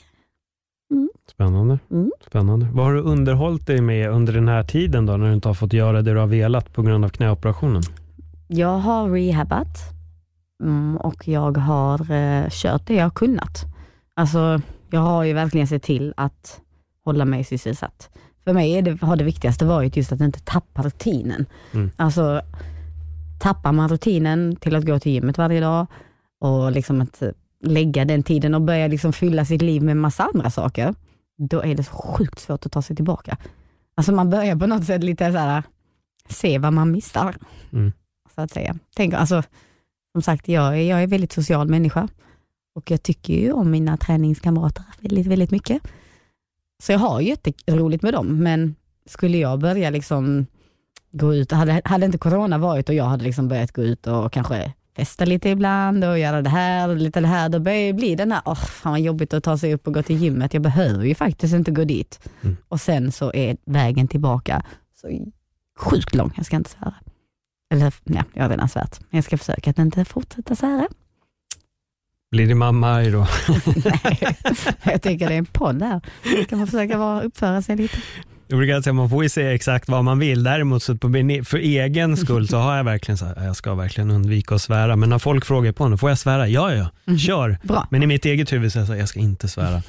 Spännande. Vad har du underhållit dig med under den här tiden då, när du inte har fått göra det du har velat på grund av knäoperationen? Jag har rehabat och jag har kört det jag har kunnat. Alltså, jag har ju verkligen sett till att hålla mig sysselsatt. För mig har det viktigaste varit just att inte tappa rutinen. Alltså, tappar man rutinen till att gå till gymmet varje dag och liksom att lägga den tiden och börja liksom fylla sitt liv med massa andra saker, då är det så sjukt svårt att ta sig tillbaka. Alltså man börjar på något sätt lite så här, se vad man missar. Så att säga. Tänk, alltså, som sagt, jag är väldigt social människa och jag tycker ju om mina träningskamrater väldigt, väldigt mycket. Så jag har ju jätteroligt med dem, men skulle jag börja liksom gå ut, hade inte corona varit och jag hade liksom börjat gå ut och kanske festa lite ibland och göra det här och lite det här, då börjar det bli den här, fan vad jobbigt att ta sig upp och gå till gymmet. Jag behöver ju faktiskt inte gå dit. Och sen så är vägen tillbaka så sjukt lång, jag ska inte svära. Eller, nej, jag har redan svärt. Jag ska försöka att inte fortsätta svära. Blir det mamma arg då? Nej, jag tycker det är en podd där. Ska man försöka uppföra sig lite. Jag brukar säga, man får ju säga exakt vad man vill. Däremot så för egen skull så har jag verkligen så här, jag ska verkligen undvika att svära. Men när folk frågar på mig, får jag svära? Ja, kör. Bra. Men i mitt eget huvud så är jag så här, jag ska inte svära.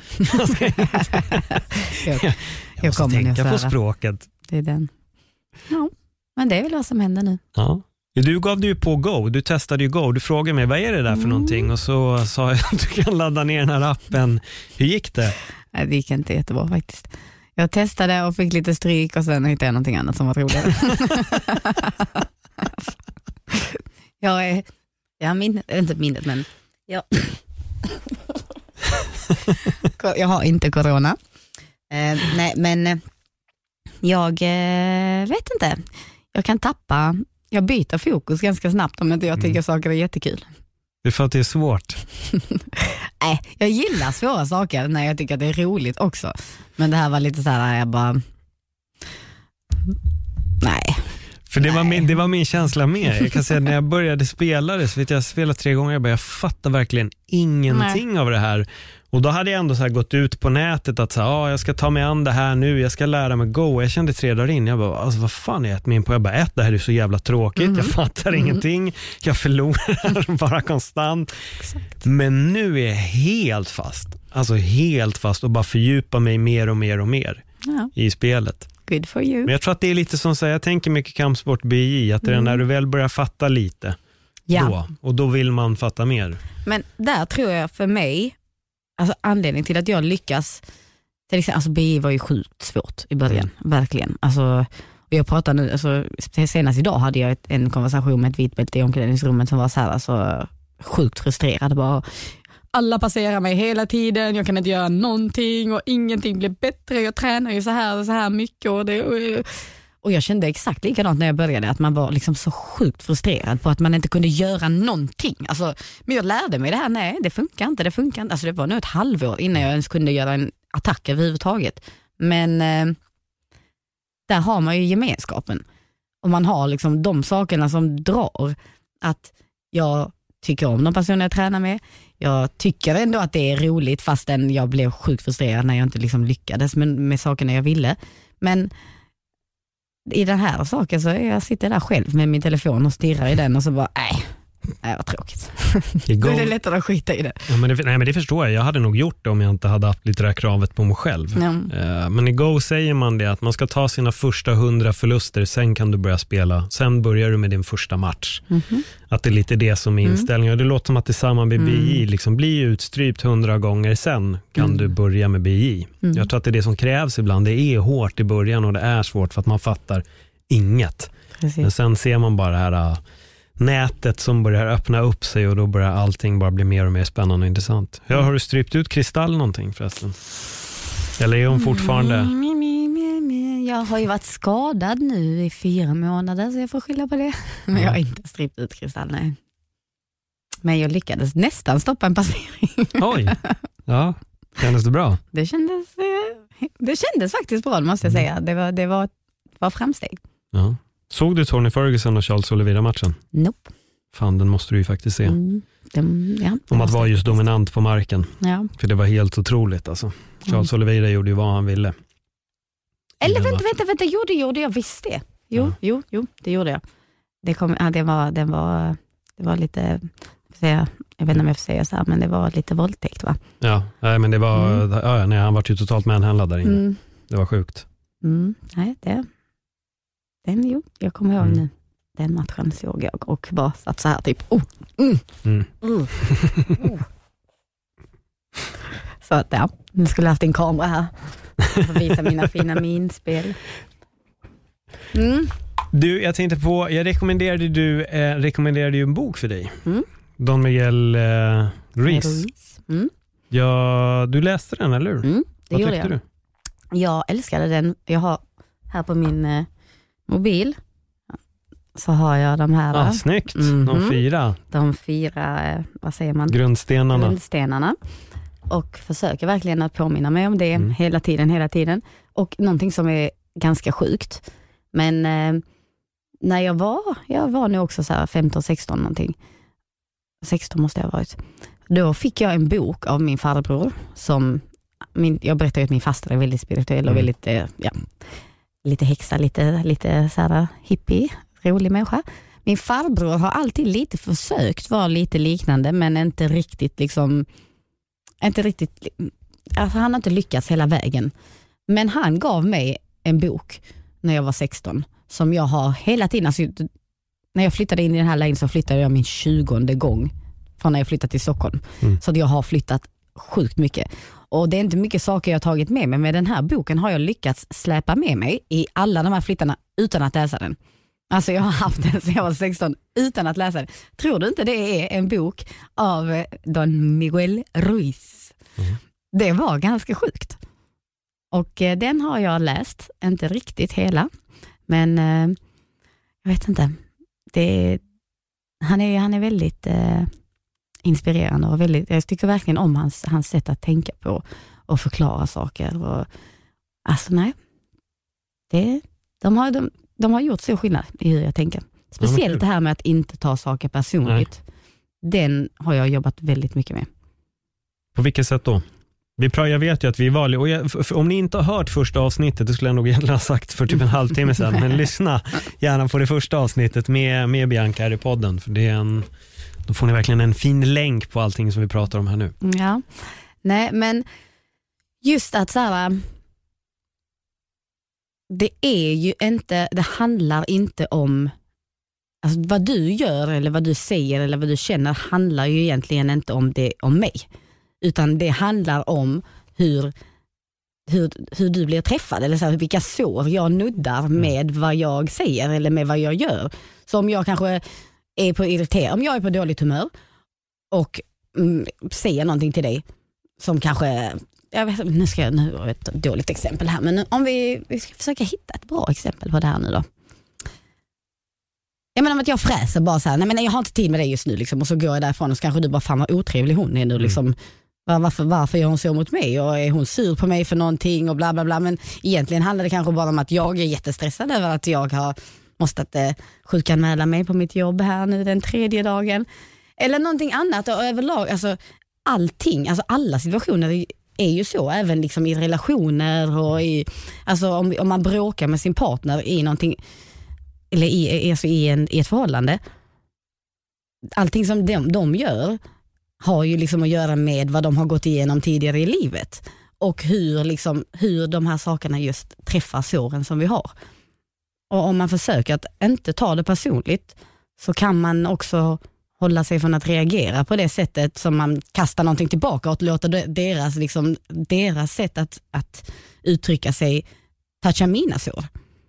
Jag måste tänka på språket. Det är den. Ja, men det är väl vad som händer nu. Ja. Du gav dig ju på Go, du testade ju Go. Du frågade mig, vad är det där för någonting? Och så sa jag att du kan ladda ner den här appen. Hur gick det? Nej, det gick inte jättebra faktiskt. Jag testade och fick lite stryk och sen hittade jag någonting annat som var roligare. Jag har inte corona. Nej, men jag vet inte. jag kan tappa, jag byter fokus ganska snabbt om inte jag tycker saker är jättekul. Det är för att det är svårt. Nej, jag gillar svåra saker när jag tycker att det är roligt också. Men det här var lite så här, jag bara... Nej. För det var min känsla med. Jag kan säga att när jag började spela det, så vet jag spelat 3 gånger, jag fattar verkligen ingenting av det här. Och då hade jag ändå så här gått ut på nätet att så här, jag ska ta mig an det här nu, jag ska lära mig Go. Och jag kände 3 dagar in, jag bara, alltså vad fan är jag min på? Jag bara, det här är så jävla tråkigt, jag fattar ingenting, jag förlorar bara konstant. Exakt. Men nu är jag helt fast. Alltså helt fast och bara fördjupa mig mer och mer och mer i spelet. Good for you. Men jag tror att det är lite som så här, jag tänker mycket kampsport BI, att det är när du väl börjar fatta lite då, och då vill man fatta mer. Men där tror jag för mig, alltså anledningen till att jag lyckas, till exempel, alltså BI var ju sjukt svårt i början, verkligen. Alltså, och jag pratade nu, alltså, senast idag hade jag en konversation med ett vitbälte i omklädningsrummet som var så här, alltså, sjukt frustrerad. Bara, alla passerar mig hela tiden, jag kan inte göra någonting och ingenting blir bättre, jag tränar ju så här mycket och jag kände exakt likadant när jag började, att man var liksom så sjukt frustrerad på att man inte kunde göra någonting. Alltså, men jag lärde mig det här, nej det funkar inte. Alltså det var nu ett halvår innan jag ens kunde göra en attack överhuvudtaget. Men där har man ju gemenskapen. Och man har liksom de sakerna som drar, att jag tycker om de personer jag tränar med. Jag tycker ändå att det är roligt, fastän jag blev sjukt frustrerad när jag inte liksom lyckades med sakerna jag ville. Men i den här saken så jag sitter där själv med min telefon och stirrar i den och så bara, nej vad tråkigt. Då är det lättare att skita i det. Ja, men det förstår jag. Jag hade nog gjort det om jag inte hade haft lite det här kravet på mig själv. Men i Go säger man det, att man ska ta sina första 100 förluster, sen kan du börja spela. Sen börjar du med din första match. Att det är lite det som är inställningen. Och det låter som att det samma med BI, liksom bli utstrypt 100 gånger, sen kan du börja med BI. Jag tror att det är det som krävs ibland. Det är hårt i början och det är svårt för att man fattar inget. Precis. Men sen ser man bara det här nätet som börjar öppna upp sig och då börjar allting bara bli mer och mer spännande och intressant. Har du strypt ut Kristall någonting förresten? Eller är hon fortfarande... Jag har ju varit skadad nu i 4 månader, så jag får skylla på det. Men jag har inte strypt ut Kristall, nej. Men jag lyckades nästan stoppa en passering. Oj, ja. Kändes det bra? Det kändes faktiskt bra, måste jag säga. Det var framsteg. Ja. Såg du Tony Ferguson och Charles Oliveira-matchen? Nope. Fan, den måste du ju faktiskt se. Om att vara just dominant på marken. Ja. För det var helt otroligt alltså. Charles Oliveira gjorde ju vad han ville. Eller vänta, gjorde jag visst det? Jo, det gjorde jag. Det var lite, jag vet inte om jag får säga så här, men det var lite våldtäkt, va? Ja, men det var, nej, han var ju totalt manhandlad där inne. Det var sjukt. Nej, jag kommer ihåg nu. Den matchen såg jag och bara satt så här typ. Så att nu skulle jag haft en kamera här och visa mina fina minspel. Du, jag tänkte på, jag rekommenderade ju en bok för dig. Don Miguel Ruiz. Ja, du läste den, eller hur? Det gjorde jag. Jag älskade den. Jag har här på min mobil så har jag de här. Snyggt. De 4. De 4, vad säger man? Grundstenarna. Och försöker verkligen att påminna mig om det hela tiden. Och någonting som är ganska sjukt. Men när jag var nu också så här 15-16 någonting. 16 måste jag ha varit. Då fick jag en bok av min farbror som jag berättade ju att min faster är väldigt spirituell och väldigt lite häxa, lite så här hippie, rolig människa. Min farbror har alltid lite försökt vara lite liknande, men inte riktigt alltså han har inte lyckats hela vägen. Men han gav mig en bok när jag var 16 som jag har hela tiden, alltså, när jag flyttade in i den här lägenheten så flyttade jag min 20:e gång från när jag flyttade till Stockholm. Så att jag har flyttat sjukt mycket. Och det är inte mycket saker jag har tagit med mig, men den här boken har jag lyckats släpa med mig i alla de här flyttarna utan att läsa den. Alltså jag har haft den sedan jag var 16 utan att läsa den. Tror du inte det är en bok av Don Miguel Ruiz? Det var ganska sjukt. Och den har jag läst, inte riktigt hela. Men jag vet inte. Han är väldigt inspirerande och jag tycker verkligen om hans sätt att tänka på och förklara saker. Och, alltså nej, de har gjort så skillnad i hur jag tänker. Speciellt det här med att inte ta saker personligt. Nej. Den har jag jobbat väldigt mycket med. På vilket sätt då? Jag vet ju att vi var, och om ni inte har hört första avsnittet, det skulle jag nog egentligen ha sagt för typ en halvtimme sedan, men lyssna gärna på det första avsnittet med Bianca här i podden, för då får ni verkligen en fin länk på allting som vi pratar om här nu. Ja, nej men just att så här, det handlar inte om, alltså vad du gör eller vad du säger eller vad du känner handlar ju egentligen inte om mig. Utan det handlar om hur du blir träffad eller så här, vilka sår jag nuddar med vad jag säger eller med vad jag gör. Så om jag kanske om jag är på dåligt humör och säger någonting till dig som kanske, jag vet, nu har jag ett dåligt exempel här, men om vi ska försöka hitta ett bra exempel på det här nu då. Jag menar att jag fräser bara så här, nej jag har inte tid med dig just nu liksom, och så går jag därifrån och så kanske du bara, fan vad otrevlig hon är nu liksom. Varför gör hon så mot mig och är hon sur på mig för någonting och bla bla bla, men egentligen handlar det kanske bara om att jag är jättestressad över att jag har måste sjukanmäla mig på mitt jobb här nu den 3:e dagen eller någonting annat, och överlag alltså allting, alltså alla situationer är ju så, även liksom i relationer och alltså om man bråkar med sin partner i någonting eller i ett förhållande, allting som de gör har ju liksom att göra med vad de har gått igenom tidigare i livet och hur de här sakerna just träffar såren som vi har. Och om man försöker att inte ta det personligt så kan man också hålla sig från att reagera på det sättet som man kastar någonting tillbaka och låter deras sätt att uttrycka sig toucha mina sår.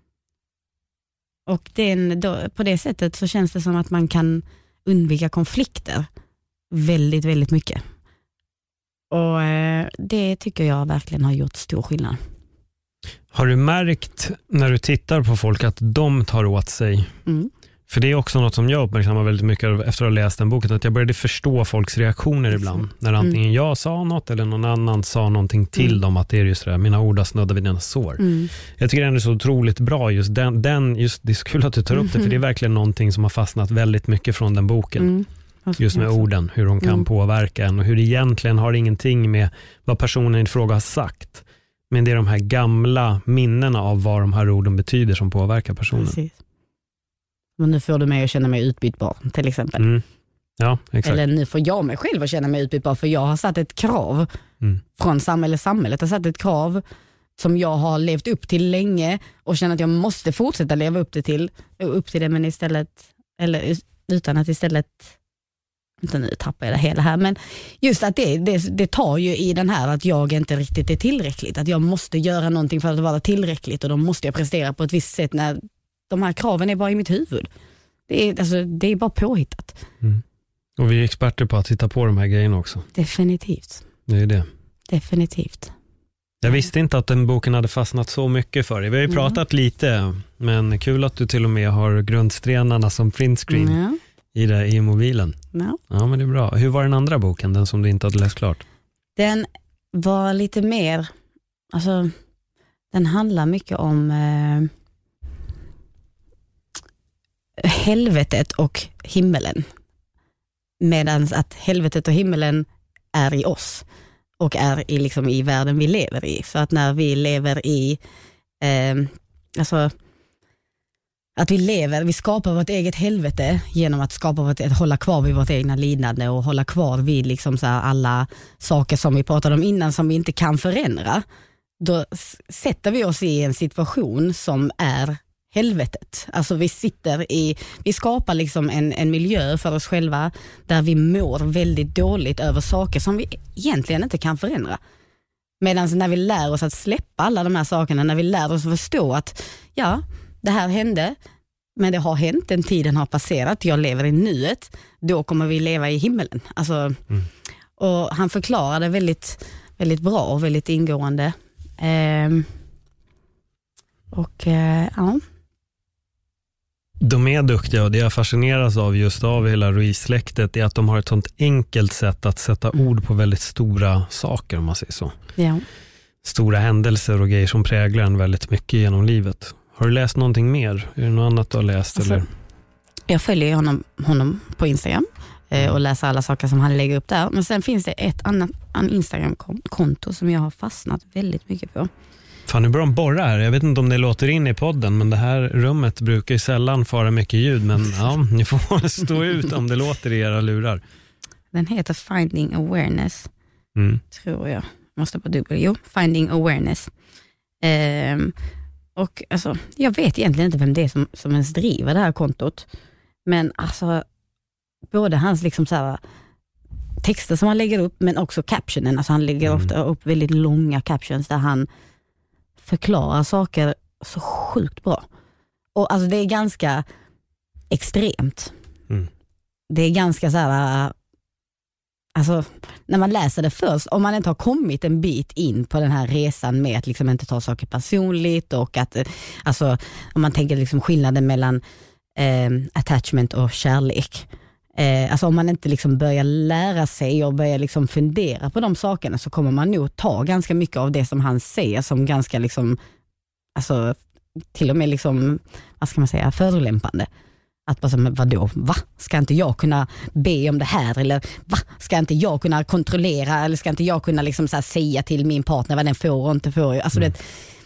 Och på det sättet så känns det som att man kan undvika konflikter väldigt, väldigt mycket. Och det tycker jag verkligen har gjort stor skillnad. Har du märkt när du tittar på folk att de tar åt sig? Mm. För det är också något som jag uppmärksammar väldigt mycket efter att ha läst den boken, att jag började förstå folks reaktioner ibland. När antingen jag sa något eller någon annan sa någonting till dem, att det är just det där, mina ord har snuddat vid dina sår. Jag tycker det är så otroligt bra just just det är kul att du tar upp det, för det är verkligen någonting som har fastnat väldigt mycket från den boken. Just med orden, hur de kan påverka en och hur det egentligen har ingenting med vad personen i fråga har sagt. Men det är de här gamla minnena av vad de här orden betyder som påverkar personen. Precis. Men nu får du mig att känna mig utbytbar till exempel. Ja, exakt. Eller nu får jag mig själv att känna mig utbytbar, för jag har satt ett krav från samhället har satt ett krav som jag har levt upp till länge och känner att jag måste fortsätta leva upp till det, men istället, eller utan att istället, inte nu tappar jag det hela här, men just att det tar ju i den här att jag inte riktigt är tillräckligt, att jag måste göra någonting för att vara tillräckligt och då måste jag prestera på ett visst sätt när de här kraven är bara i mitt huvud. Det är bara påhittat. Och vi är experter på att titta på de här grejerna också. Definitivt. Det är det. Definitivt. Jag visste inte att den boken hade fastnat så mycket för dig. Vi har ju pratat lite, men kul att du till och med har grundstenarna som printscreen i mobilen. Ja, men det är bra. Hur var den andra boken, den som du inte hade läst klart? Den var lite mer, alltså den handlar mycket om helvetet och himmelen. Medan att helvetet och himmelen är i oss och är i världen vi lever i. Så att när vi lever i att vi skapar vårt eget helvete genom att hålla kvar vid vårt egna lidande och hålla kvar vid alla saker som vi pratade om innan som vi inte kan förändra. Då sätter vi oss i en situation som är helvetet. Alltså vi skapar en miljö för oss själva där vi mår väldigt dåligt över saker som vi egentligen inte kan förändra. Medan när vi lär oss att släppa alla de här sakerna, när vi lär oss att förstå att det här hände, men det har hänt, den tiden har passerat, jag lever i nuet, då kommer vi leva i himmelen. Alltså, och han förklarade väldigt, väldigt bra och väldigt ingående. De är duktiga och det jag fascineras av just av hela Ruiz-släktet är att de har ett sånt enkelt sätt att sätta ord på väldigt stora saker, om man säger så. Ja. Stora händelser och grejer som präglar en väldigt mycket genom livet. Har du läst någonting mer? Är det något annat du har läst? Alltså, eller? Jag följer honom på Instagram och läser alla saker som han lägger upp där. Men sen finns det ett annat Instagram-konto som jag har fastnat väldigt mycket på. Fan, nu börjar de borra här. Jag vet inte om det låter in i podden, men det här rummet brukar ju sällan fara mycket ljud. Men ja, ni får stå ut om det låter i era lurar. Den heter Finding Awareness, tror jag. Måste på dubbel. Jo, Finding Awareness. Och alltså, jag vet egentligen inte vem det är som ens driver det här kontot. Men alltså, både hans liksom så här texter som han lägger upp, men också captionen. Alltså han lägger ofta upp väldigt långa captions där han förklarar saker så sjukt bra. Och alltså det är ganska extremt. Det är ganska så här, alltså när man läser det först, om man inte har kommit en bit in på den här resan med att liksom inte ta saker personligt, och att alltså om man tänker liksom skillnaden mellan attachment och kärlek. Alltså om man inte liksom börjar lära sig och börjar liksom fundera på de sakerna, så kommer man nog ta ganska mycket av det som han säger som ganska liksom, alltså till och med liksom, vad ska man säga, förolämpande. Att bara som, vadå? Va? Ska inte jag kunna be om det här? Eller va? Ska inte jag kunna kontrollera? Eller ska inte jag kunna liksom så här säga till min partner vad den får och inte får? Alltså det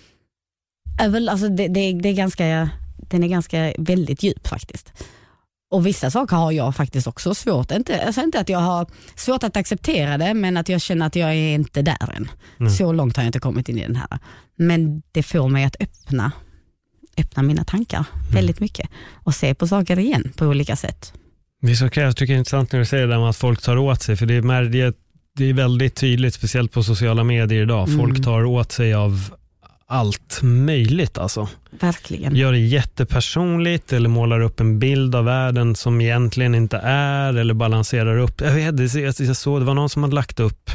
är ganska, den är ganska väldigt djup faktiskt. Och vissa saker har jag faktiskt också svårt. Inte att jag har svårt att acceptera det, men att jag känner att jag är inte där än. Så långt har jag inte kommit in i den här. Men det får mig att öppna mina tankar väldigt mycket. Och se på saker igen på olika sätt. Det är så okej, jag tycker det är intressant när du säger det med att folk tar åt sig. För det är väldigt tydligt, speciellt på sociala medier idag. Folk tar åt sig av allt möjligt alltså. Verkligen. Gör det jättepersonligt eller målar upp en bild av världen som egentligen inte är, eller balanserar upp. Jag såg, det var någon som hade lagt upp.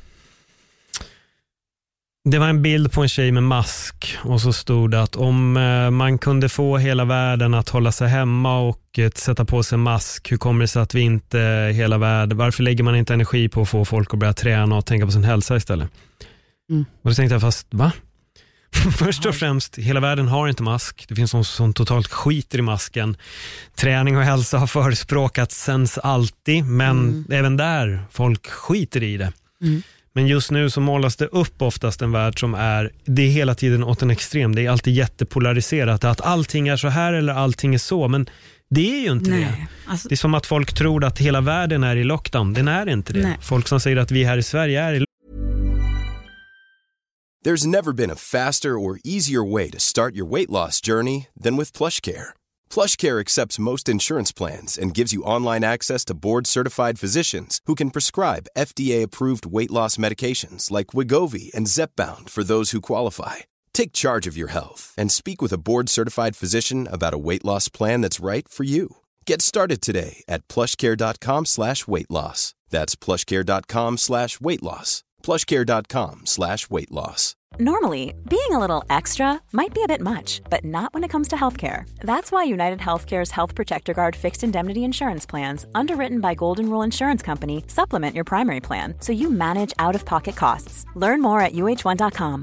Det var en bild på en tjej med mask och så stod det att om man kunde få hela världen att hålla sig hemma och sätta på sig mask, hur kommer det sig att vi inte hela världen, varför lägger man inte energi på att få folk att börja träna och tänka på sin hälsa istället? Och då tänkte jag, fast va? Först och främst, hela världen har inte mask. Det finns någon som totalt skiter i masken. Träning och hälsa har förespråkats sen alltid, men även där, folk skiter i det. Men just nu så målas det upp oftast en värld som det är hela tiden åt en extrem. Det är alltid jättepolariserat, att allting är så här eller allting är så, men det är ju inte det. Alltså, det är som att folk tror att hela världen är i lockdown. Den är inte det. Folk som säger att vi här i Sverige är i There's never been a faster or easier way to start your weight loss journey than with PlushCare. PlushCare accepts most insurance plans and gives you online access to board-certified physicians who can prescribe FDA-approved weight loss medications like Wegovy and Zepbound for those who qualify. Take charge of your health and speak with a board-certified physician about a weight loss plan that's right for you. Get started today at plushcare.com/weightloss. That's plushcare.com/weightloss. plushcare.com/weightloss. Normally, being a little extra might be a bit much, but not when it comes to healthcare. That's why United Healthcare's Health Protector Guard fixed indemnity insurance plans, underwritten by Golden Rule Insurance Company, supplement your primary plan so you manage out-of-pocket costs. Learn more at uh1.com.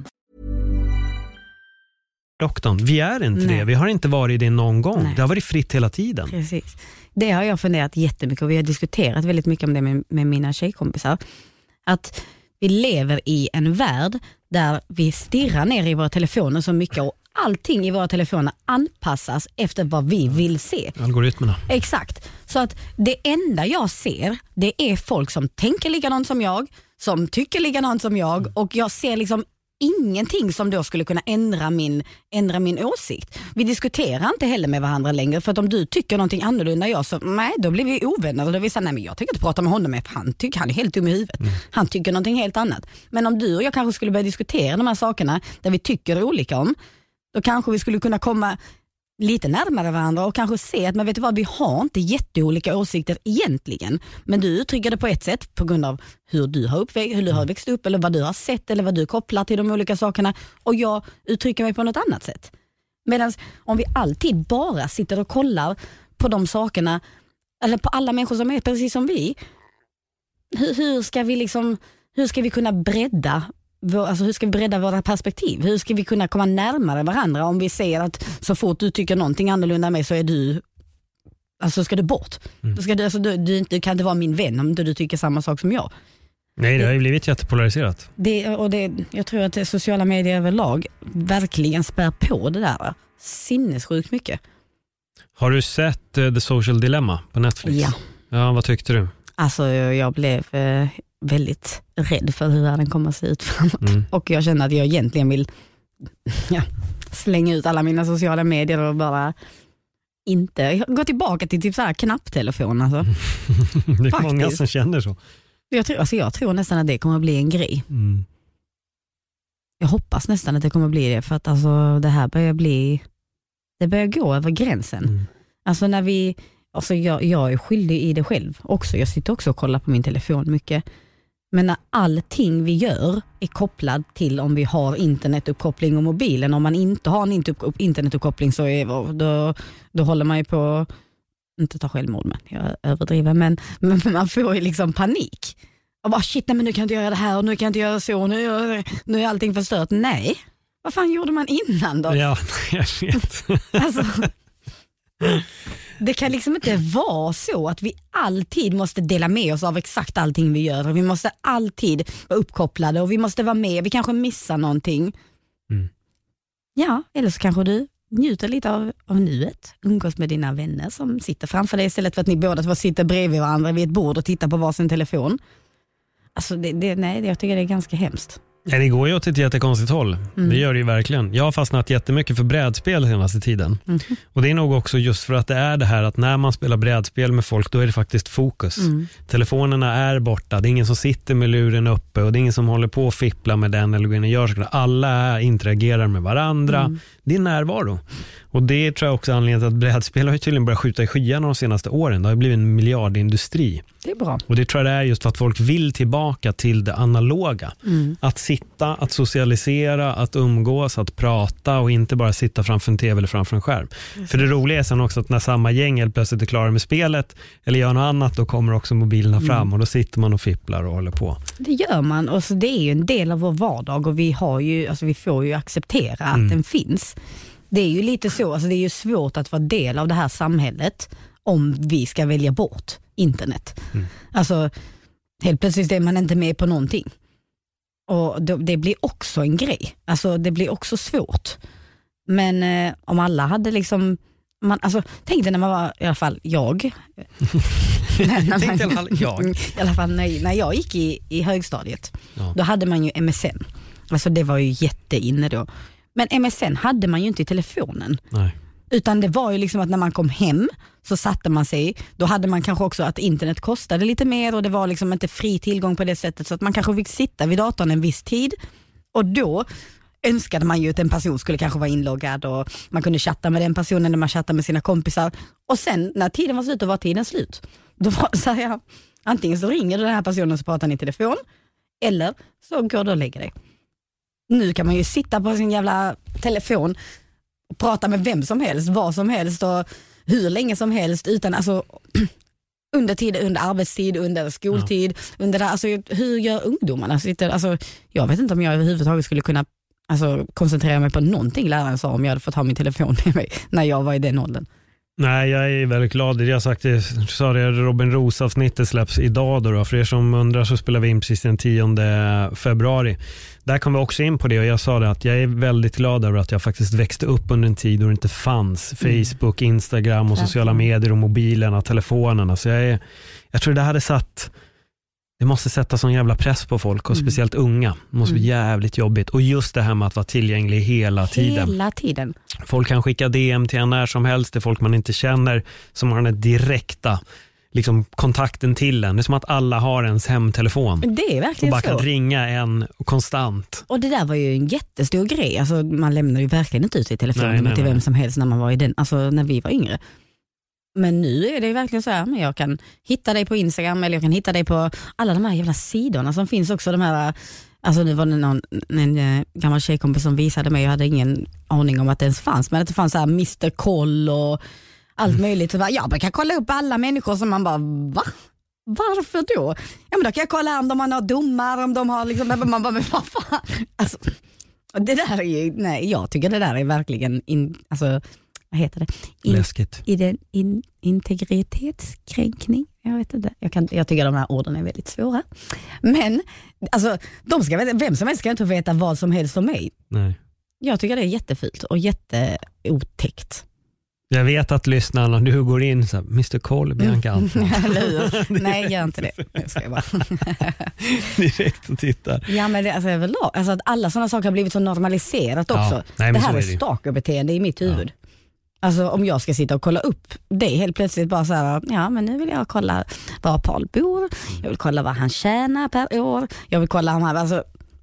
lockdown. Vi är inte det. Vi har inte varit det någon gång. Nej. Det har varit fritt hela tiden. Precis. Det har jag funderat jättemycket och vi har diskuterat väldigt mycket om det med mina tjejkompisar. Att vi lever i en värld där vi stirrar ner i våra telefoner så mycket och allting i våra telefoner anpassas efter vad vi vill se. Algoritmerna. Exakt. Så att det enda jag ser, det är folk som tänker likadant som jag, som tycker likadant som jag, och jag ser liksom ingenting som då skulle kunna ändra min åsikt. Vi diskuterar inte heller med varandra längre, för att om du tycker någonting annorlunda än jag, så nej, då blir vi ovänner och då vill vi säga, nej men jag tycker inte prata med honom, för han är helt dum i huvudet. Han tycker någonting helt annat. Men om du och jag kanske skulle börja diskutera de här sakerna där vi tycker olika om, då kanske vi skulle kunna komma lite närmare varandra och kanske se att, men vet du vad, vi har inte jätteolika åsikter egentligen, men du uttrycker det på ett sätt på grund av hur du har växt upp eller vad du har sett eller vad du kopplar till de olika sakerna, och jag uttrycker mig på något annat sätt. Medan om vi alltid bara sitter och kollar på de sakerna, eller på alla människor som är precis som vi, hur ska vi kunna bredda hur ska vi bredda våra perspektiv? Hur ska vi kunna komma närmare varandra om vi ser att så fort du tycker någonting annorlunda än mig så är du, alltså ska du bort. Du kan inte vara min vän om inte du tycker samma sak som jag. Nej, det har ju blivit jättepolariserat. Jag tror att sociala medier överlag verkligen spär på det där sinnessjukt mycket. Har du sett The Social Dilemma på Netflix? Ja. Ja, vad tyckte du? Alltså jag blev väldigt rädd för hur världen kommer att se ut framåt. Och jag känner att jag egentligen vill slänga ut alla mina sociala medier och bara inte gå tillbaka till typ så här knapptelefon. Alltså. Det är många som känner så. Jag tror nästan att det kommer att bli en grej. Jag hoppas nästan att det kommer att bli det, för att alltså, det här börjar gå över gränsen. Alltså när jag är skyldig i det själv också. Jag sitter också och kollar på min telefon mycket. Men när allting vi gör är kopplad till om vi har internetuppkoppling och mobilen. Om man inte har en internetuppkoppling så då håller man ju på, inte ta självmord, men jag överdriver, men man får ju liksom panik. Och bara shit, nej, men nu kan jag inte göra det här och nu kan jag inte göra så, nu är allting förstört. Nej, vad fan gjorde man innan då? Ja, jag vet. Alltså, det kan liksom inte vara så att vi alltid måste dela med oss av exakt allting vi gör. Vi måste alltid vara uppkopplade och vi måste vara med. Vi kanske missar någonting. Ja, eller så kanske du njuter lite av nuet. Umgås med dina vänner som sitter framför dig istället för att ni båda två sitter bredvid varandra vid ett bord och tittar på varsin telefon. Alltså jag tycker det är ganska hemskt. Ja, det går ju åt ett jättekonstigt håll. Det gör det ju verkligen. Jag har fastnat jättemycket för brädspel den senaste tiden. Och det är nog också just för att det är det här att när man spelar brädspel med folk, då är det faktiskt fokus. Telefonerna är borta. Det är ingen som sitter med luren uppe och det är ingen som håller på att fippla med den eller går in och gör saker. Alla interagerar med varandra. Det är närvaro. Och det tror jag också är anledningen till att brädspel har ju tydligen börjat skjuta i skyarna de senaste åren. Det har blivit en miljardindustri. Det är bra. Och det tror jag det är just för att folk vill tillbaka till det analoga. Att sitta, att socialisera, att umgås, att prata och inte bara sitta framför en tv eller framför en skärm. För det roliga är sen också att när samma gäng helt plötsligt är klara med spelet eller gör något annat, då kommer också mobilerna fram och då sitter man och fipplar och håller på. Det gör man, och så det är ju en del av vår vardag och vi får ju acceptera att den finns. Det är ju lite så, alltså det är ju svårt att vara del av det här samhället om vi ska välja bort internet. Alltså helt plötsligt är man inte med på någonting. Och det blir också en grej. Alltså det blir också svårt. Men om alla hade liksom tänk dig när man var, i alla fall jag. I alla fall när jag gick i högstadiet. Då hade man ju MSN. Alltså det var ju jätteinne då. Men MSN hade man ju inte i telefonen. Nej. Utan det var ju liksom att när man kom hem så satte man sig. Då hade man kanske också att internet kostade lite mer och det var liksom inte fri tillgång på det sättet. Så att man kanske fick sitta vid datorn en viss tid. Och då önskade man ju att en person skulle kanske vara inloggad och man kunde chatta med den personen när man chattade med sina kompisar. Och sen när tiden var slut, då var tiden slut. Då var det så här, antingen så ringer den här personen och så pratar ni i telefon eller så går du och lägger dig. Nu kan man ju sitta på sin jävla telefon och prata med vem som helst, vad som helst och hur länge som helst utan under arbetstid, under skoltid, hur gör ungdomarna? Jag vet inte om jag överhuvudtaget skulle kunna koncentrera mig på någonting läraren sa om jag hade fått ha min telefon med mig när jag var i den åldern. Nej, jag är väldigt glad. Jag sa det, Robin Roos-avsnittet släpps idag då. För er som undrar så spelar vi in precis den 10 februari. Där kom vi också in på det och jag sa det att jag är väldigt glad över att jag faktiskt växte upp under en tid då det inte fanns Facebook, Instagram och sociala medier och mobilerna, telefonerna. Så jag tror det hade det måste sätta sån jävla press på folk och speciellt unga. Det måste bli jävligt jobbigt. Och just det här med att vara tillgänglig hela tiden. Folk kan skicka DM till en när som helst. Det är folk man inte känner som har den direkta kontakten till en. Det är som att alla har ens hemtelefon. Det är verkligen och bara kan ringa en konstant. Och det där var ju en jättestor grej. Alltså, man lämnar ju verkligen inte ut i telefonen till vem som helst när man var i den. Alltså när vi var yngre. Men nu är det verkligen så här, men jag kan hitta dig på Instagram eller jag kan hitta dig på alla de här jävla sidorna som finns också, de här Alltså det var en gammal tjejkompis som visade mig, jag hade ingen aning om att det ens fanns, men att det fanns så här Mr. Koll och allt möjligt. Så jag kan kolla upp alla människor som man bara, va? Varför då? Ja, men då kan jag kolla om de har några domar, om de har liksom, man bara, men vad fan? Alltså, det där är ju, nej, jag tycker det där är verkligen, alltså, vad heter det? Läskigt. Integritetskränkning. Jag vet inte. Jag tycker de här orden är väldigt svåra. Men alltså, vem som helst ska inte veta vad som helst om mig. Nej. Jag tycker det är jättefult och jätteotäckt. Jag vet att lyssnarna, du går in så här, Mr. Koll, Bianca Antman. Nej, gör inte det. Nu ska jag bara. Direkt och tittar. Ja, men det, alltså att alla sådana saker har blivit så normaliserat också. Ja, nej, det här är det. stalkerbeteende i mitt huvud. Ja. Alltså om jag ska sitta och kolla upp det helt plötsligt bara så här, ja men nu vill jag kolla var Paul bor, jag vill kolla vad han tjänar per år, jag vill kolla alltså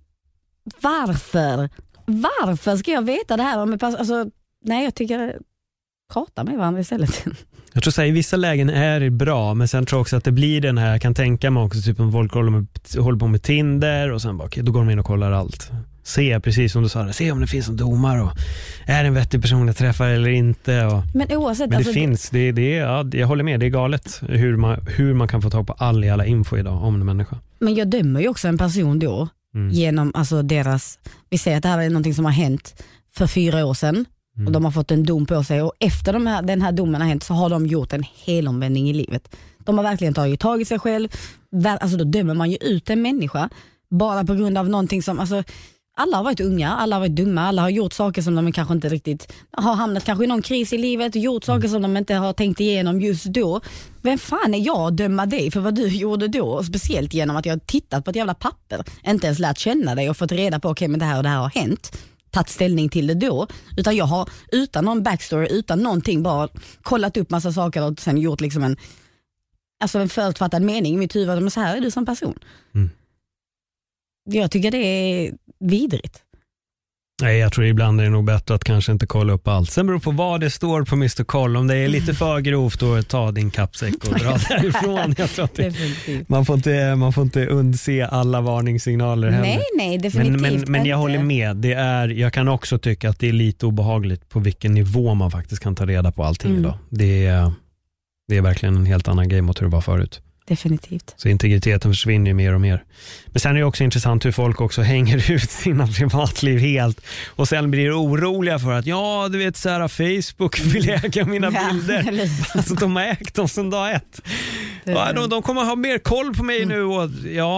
varför ska jag veta det här om alltså, nej, jag tycker prata med varandra istället. Jag tror att i vissa lägen är det bra, men sen tror jag också att det blir den här, jag kan tänka mig också typ om folk håller på med Tinder och sen bara, okej, då går de in och kollar allt. Se, precis som du sa, se om det finns en domar och är det en vettig person att träffa eller inte. Och, men oavsett, men det alltså, finns, jag håller med, det är galet hur man kan få tag på alla info idag om en människa. Men jag dömer ju också en person då genom alltså deras, vi säger att det här är någonting som har hänt för 4 år sedan och de har fått en dom på sig och efter den här domen har hänt så har de gjort en helomvändning i livet. De har verkligen tagit sig själv, alltså då dömer man ju ut en människa bara på grund av någonting som, alltså alla har varit unga, alla har varit dumma, alla har gjort saker som de kanske inte riktigt har hamnat kanske i någon kris i livet, gjort saker som de inte har tänkt igenom just då. Vem fan är jag att döma dig för vad du gjorde då? Och speciellt genom att jag har tittat på ett jävla papper, inte ens lärt känna dig och fått reda på okej, men det här och det här har hänt, tagit ställning till det då, utan jag har utan någon backstory, utan någonting bara kollat upp massa saker och sen gjort liksom en förutfattad mening i mitt huvud, men så här är du som person. Jag tycker det är vidrigt. Nej, jag tror ibland är det nog bättre att kanske inte kolla upp allt. Sen beror på vad det står på Mr. Koll. Om det är lite för grovt, då ta din kappsäck och dra därifrån. Jag tror att man får inte undse alla varningssignaler heller. Nej, definitivt. Men jag håller med. Jag kan också tycka att det är lite obehagligt på vilken nivå man faktiskt kan ta reda på allting idag. Det är verkligen en helt annan grej mot hur det var förut. Definitivt. Så integriteten försvinner ju mer och mer. Men sen är det också intressant hur folk också hänger ut sina privatliv helt. Och sen blir det oroliga för att du vet så här, Facebook vill äga mina bilder. Alltså de har ägt dem sedan dag 1. De kommer ha mer koll på mig nu. Och,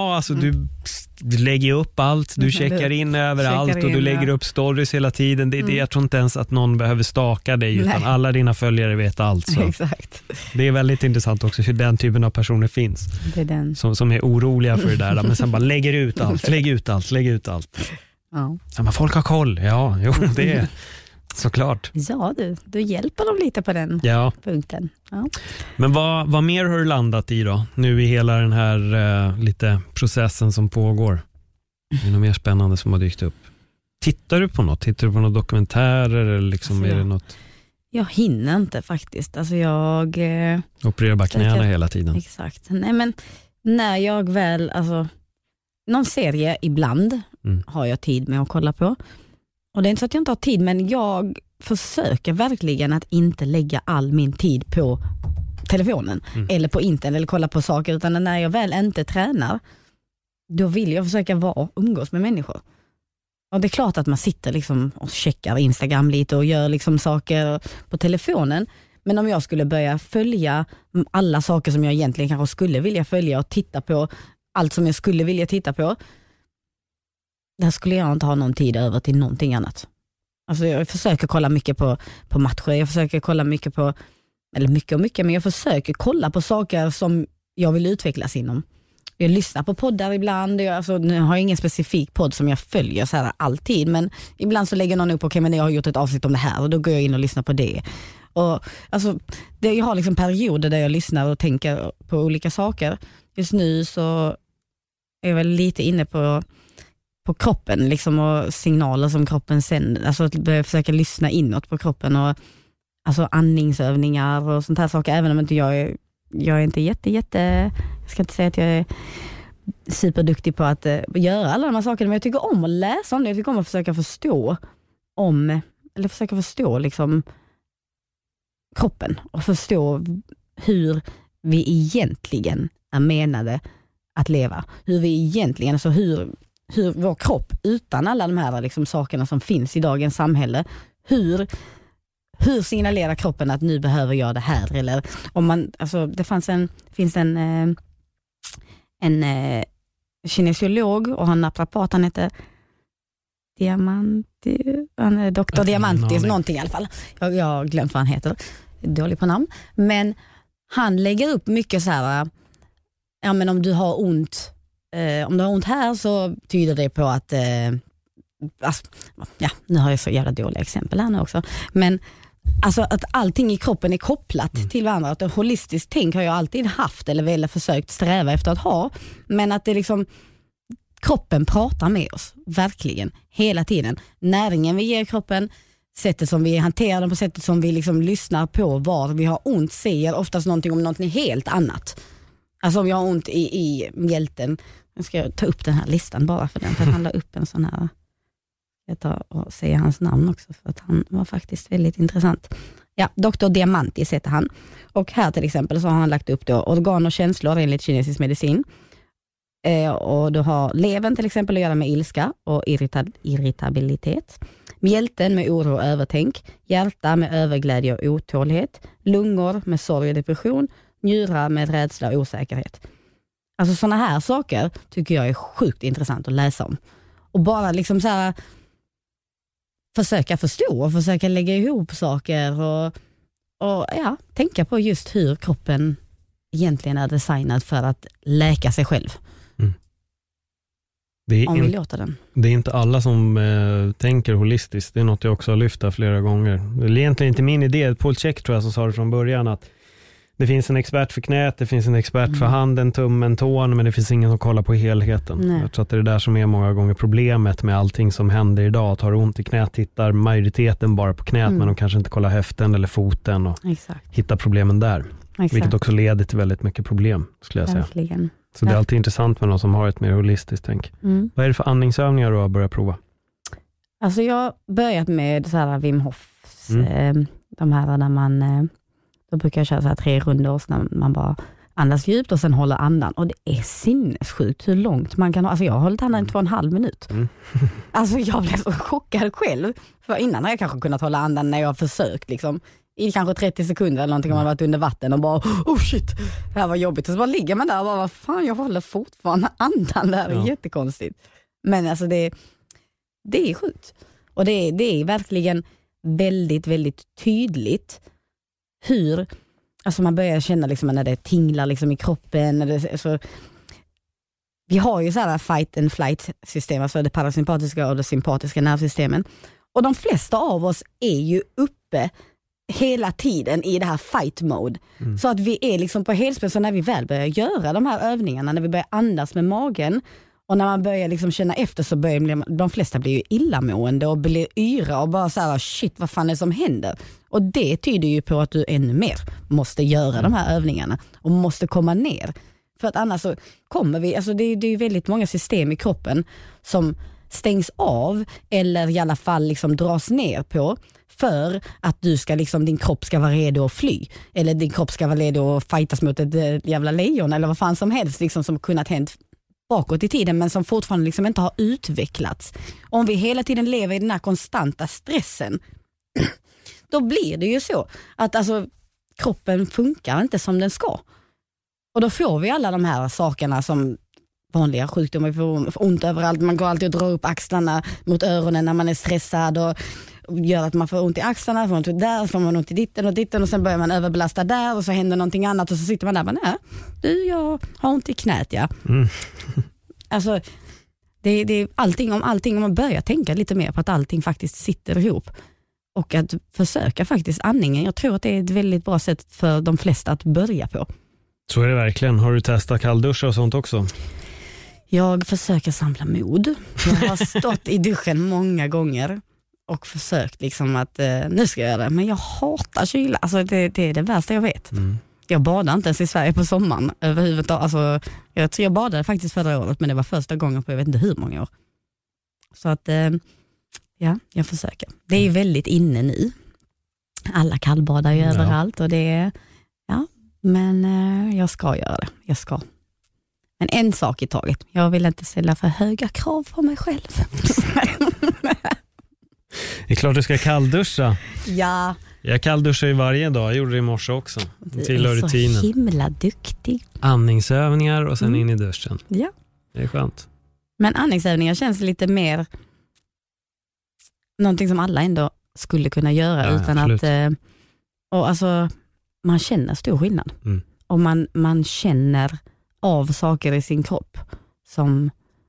du lägger upp allt. Du checkar in överallt och du lägger upp stories hela tiden. Jag tror inte ens att någon behöver staka dig, utan alla dina följare vet allt. Så. Exakt. Det är väldigt intressant också hur den typen av personer finns. Det är den. Som är oroliga för det där. Men sen bara lägger ut allt. Lägg ut allt. Ja. Men folk har koll. Ja, det är såklart. Ja, du hjälper dem lite på den punkten. Ja. Men vad mer har du landat i då? Nu i hela den här lite processen som pågår. Det är något mer spännande som har dykt upp. Tittar du på något? Tittar du på några dokumentärer? Eller liksom, är det något? Jag hinner inte faktiskt. Alltså jag opererar bara knäna hela tiden. Exakt. Nej, men när jag väl, alltså någon serie ibland har jag tid med att kolla på. Och det är inte så att jag inte har tid, men jag försöker verkligen att inte lägga all min tid på telefonen eller på internet eller kolla på saker, utan när jag väl inte tränar, då vill jag försöka umgås med människor. Och det är klart att man sitter liksom och checkar Instagram lite och gör liksom saker på telefonen, men om jag skulle börja följa alla saker som jag egentligen kanske skulle vilja följa och titta på allt som jag skulle vilja titta på, där skulle jag inte ha någon tid över till någonting annat. Alltså jag försöker kolla mycket på matcher, jag försöker kolla mycket på, eller mycket, men jag försöker kolla på saker som jag vill utvecklas inom. Jag lyssnar på poddar ibland, nu har jag ingen specifik podd som jag följer så här alltid, men ibland så lägger någon upp, okej, men jag har gjort ett avsnitt om det här och då går jag in och lyssnar på det. Och alltså, jag har liksom perioder där jag lyssnar och tänker på olika saker. Just nu så är jag väl lite inne på kroppen liksom, och signaler som kroppen sänder, alltså att börja försöka lyssna inåt på kroppen och alltså andningsövningar och sånt här saker, även om inte jag är inte jätte jag ska inte säga att jag är superduktig på att göra alla de här sakerna, men jag tycker om att läsa om det. Jag tycker om att försöka förstå liksom kroppen och förstå hur vi egentligen är menade att leva. Hur vi egentligen, alltså hur vår kropp utan alla de här liksom sakerna som finns i dagens samhälle, hur signalerar kroppen att nu behöver jag det här, eller om man, alltså det finns en kinesiolog och han naprapat, han heter Dr. Diamantis någonting i alla fall. Jag har glömt vad han heter. Dålig på namn. Men han lägger upp mycket så här, ja men om du har ont här så tyder det på att nu har jag så jävla dåliga exempel här nu också. Men alltså att allting i kroppen är kopplat till varandra. Att ett holistiskt tänk har jag alltid haft eller väl försökt sträva efter att ha. Men att det liksom, kroppen pratar med oss, verkligen, hela tiden. Näringen vi ger kroppen, sättet som vi hanterar den på, sättet som vi liksom lyssnar på var vi har ont, säger oftast någonting om någonting helt annat. Alltså om jag har ont i mjälten, jag ska ta upp den här listan bara för den, för att han la upp en sån här, jag tar och säger hans namn också för att han var faktiskt väldigt intressant. Ja, Dr. Diamantis heter han. Och här till exempel så har han lagt upp då organ och känslor enligt kinesisk medicin. Och då har levern till exempel att göra med ilska och irritabilitet. Mjälten med oro och övertänk. Hjärta med överglädje och otålighet. Lungor med sorg och depression. Njurar med rädsla och osäkerhet. Alltså sådana här saker tycker jag är sjukt intressant att läsa om. Och bara liksom så här försöka förstå och försöka lägga ihop saker och tänka på just hur kroppen egentligen är designad för att läka sig själv. Om vi låter den. Det är inte alla som tänker holistiskt. Det är något jag också har lyft här flera gånger. Det är egentligen inte min idé. Paul Chek tror jag som sa det från början, att det finns en expert för knät, det finns en expert för handen, tummen, tån, men det finns ingen som kollar på helheten. Nej. Jag tror att det är det där som är många gånger problemet med allting som händer idag. Tar ont i knät, tittar majoriteten bara på knät, men de kanske inte kollar höften eller foten och hittar problemen där. Exakt. Vilket också leder till väldigt mycket problem, skulle jag säga. Verkligen. Så det är alltid intressant med någon som har ett mer holistiskt tänk. Vad är det för andningsövningar du har börjat prova? Alltså jag har börjat med så här Wim Hofs, de här där man, då brukar jag köra så här 3 rundor när man bara andas djupt och sen håller andan. Och det är sinnessjukt hur långt man kan ha. Alltså jag har hållit andan i 2,5 minuter. Alltså jag blev så chockad själv. För innan har jag kanske kunnat hålla andan när jag har försökt liksom i kanske 30 sekunder eller någonting om man varit under vatten och bara, oh shit, det här var jobbigt. Och så bara ligger man där och bara, vad fan, jag håller fortfarande andan. Det här är jättekonstigt. Men alltså det är sjukt. Och det är verkligen väldigt, väldigt tydligt hur, alltså man börjar känna liksom när det tinglar liksom i kroppen. När det, alltså, vi har ju så här fight and flight system, alltså det parasympatiska och det sympatiska nervsystemen. Och de flesta av oss är ju uppe hela tiden i det här fight mode. Så att vi är liksom på helspänn. Så när vi väl börjar göra de här övningarna, när vi börjar andas med magen och när man börjar liksom känna efter, så börjar de flesta blir ju illamående och blir yra och bara så här, shit, vad fan är det som händer? Och det tyder ju på att du ännu mer måste göra de här övningarna och måste komma ner. För att annars så kommer vi, alltså det är ju väldigt många system i kroppen som stängs av eller i alla fall liksom dras ner på för att du ska liksom, din kropp ska vara redo att fly, eller din kropp ska vara redo att fightas mot ett jävla lejon eller vad fan som helst liksom, som kunnat hänt bakåt i tiden men som fortfarande liksom inte har utvecklats. Om vi hela tiden lever i den här konstanta stressen, då blir det ju så att alltså, kroppen funkar inte som den ska. Och då får vi alla de här sakerna som vanliga sjukdomar, vi får ont överallt, man går alltid och drar upp axlarna mot öronen när man är stressad och gör att man får ont i axlarna, får ont där, får man ont i ditten och sen börjar man överbelasta där och så händer någonting annat och så sitter man där och bara, nej, jag har ont i knät, ja. Alltså det är allting om man börjar tänka lite mer på att allting faktiskt sitter ihop och att försöka faktiskt andningen. Jag tror att det är ett väldigt bra sätt för de flesta att börja på. Så är det verkligen. Har du testat kallduscha och sånt också? Jag försöker samla mod. Jag har stått i duschen många gånger och försökt liksom att nu ska jag göra det. Men jag hatar kyla. Alltså det är det värsta jag vet. Jag badar inte ens i Sverige på sommaren överhuvudtaget. Alltså, jag tror jag badade faktiskt förra året, men det var första gången på jag vet inte hur många år. Så att, ja, jag försöker. Det är ju väldigt inne nu. Alla kallbadar ju överallt och det är, ja, men jag ska göra det. Jag ska. Men en sak i taget. Jag vill inte ställa för höga krav på mig själv. Det är klart du ska kallduscha. Ja. Jag kallduschar ju varje dag. Jag gjorde det i morse också. Du tillhör är så rutinen. himla duktig. Andningsövningar och sen in i duschen. Ja. Det är skönt. Men andningsövningar känns lite mer någonting som alla ändå skulle kunna göra utan absolut. att och alltså man känner stor skillnad. Och man känner av saker i sin kropp som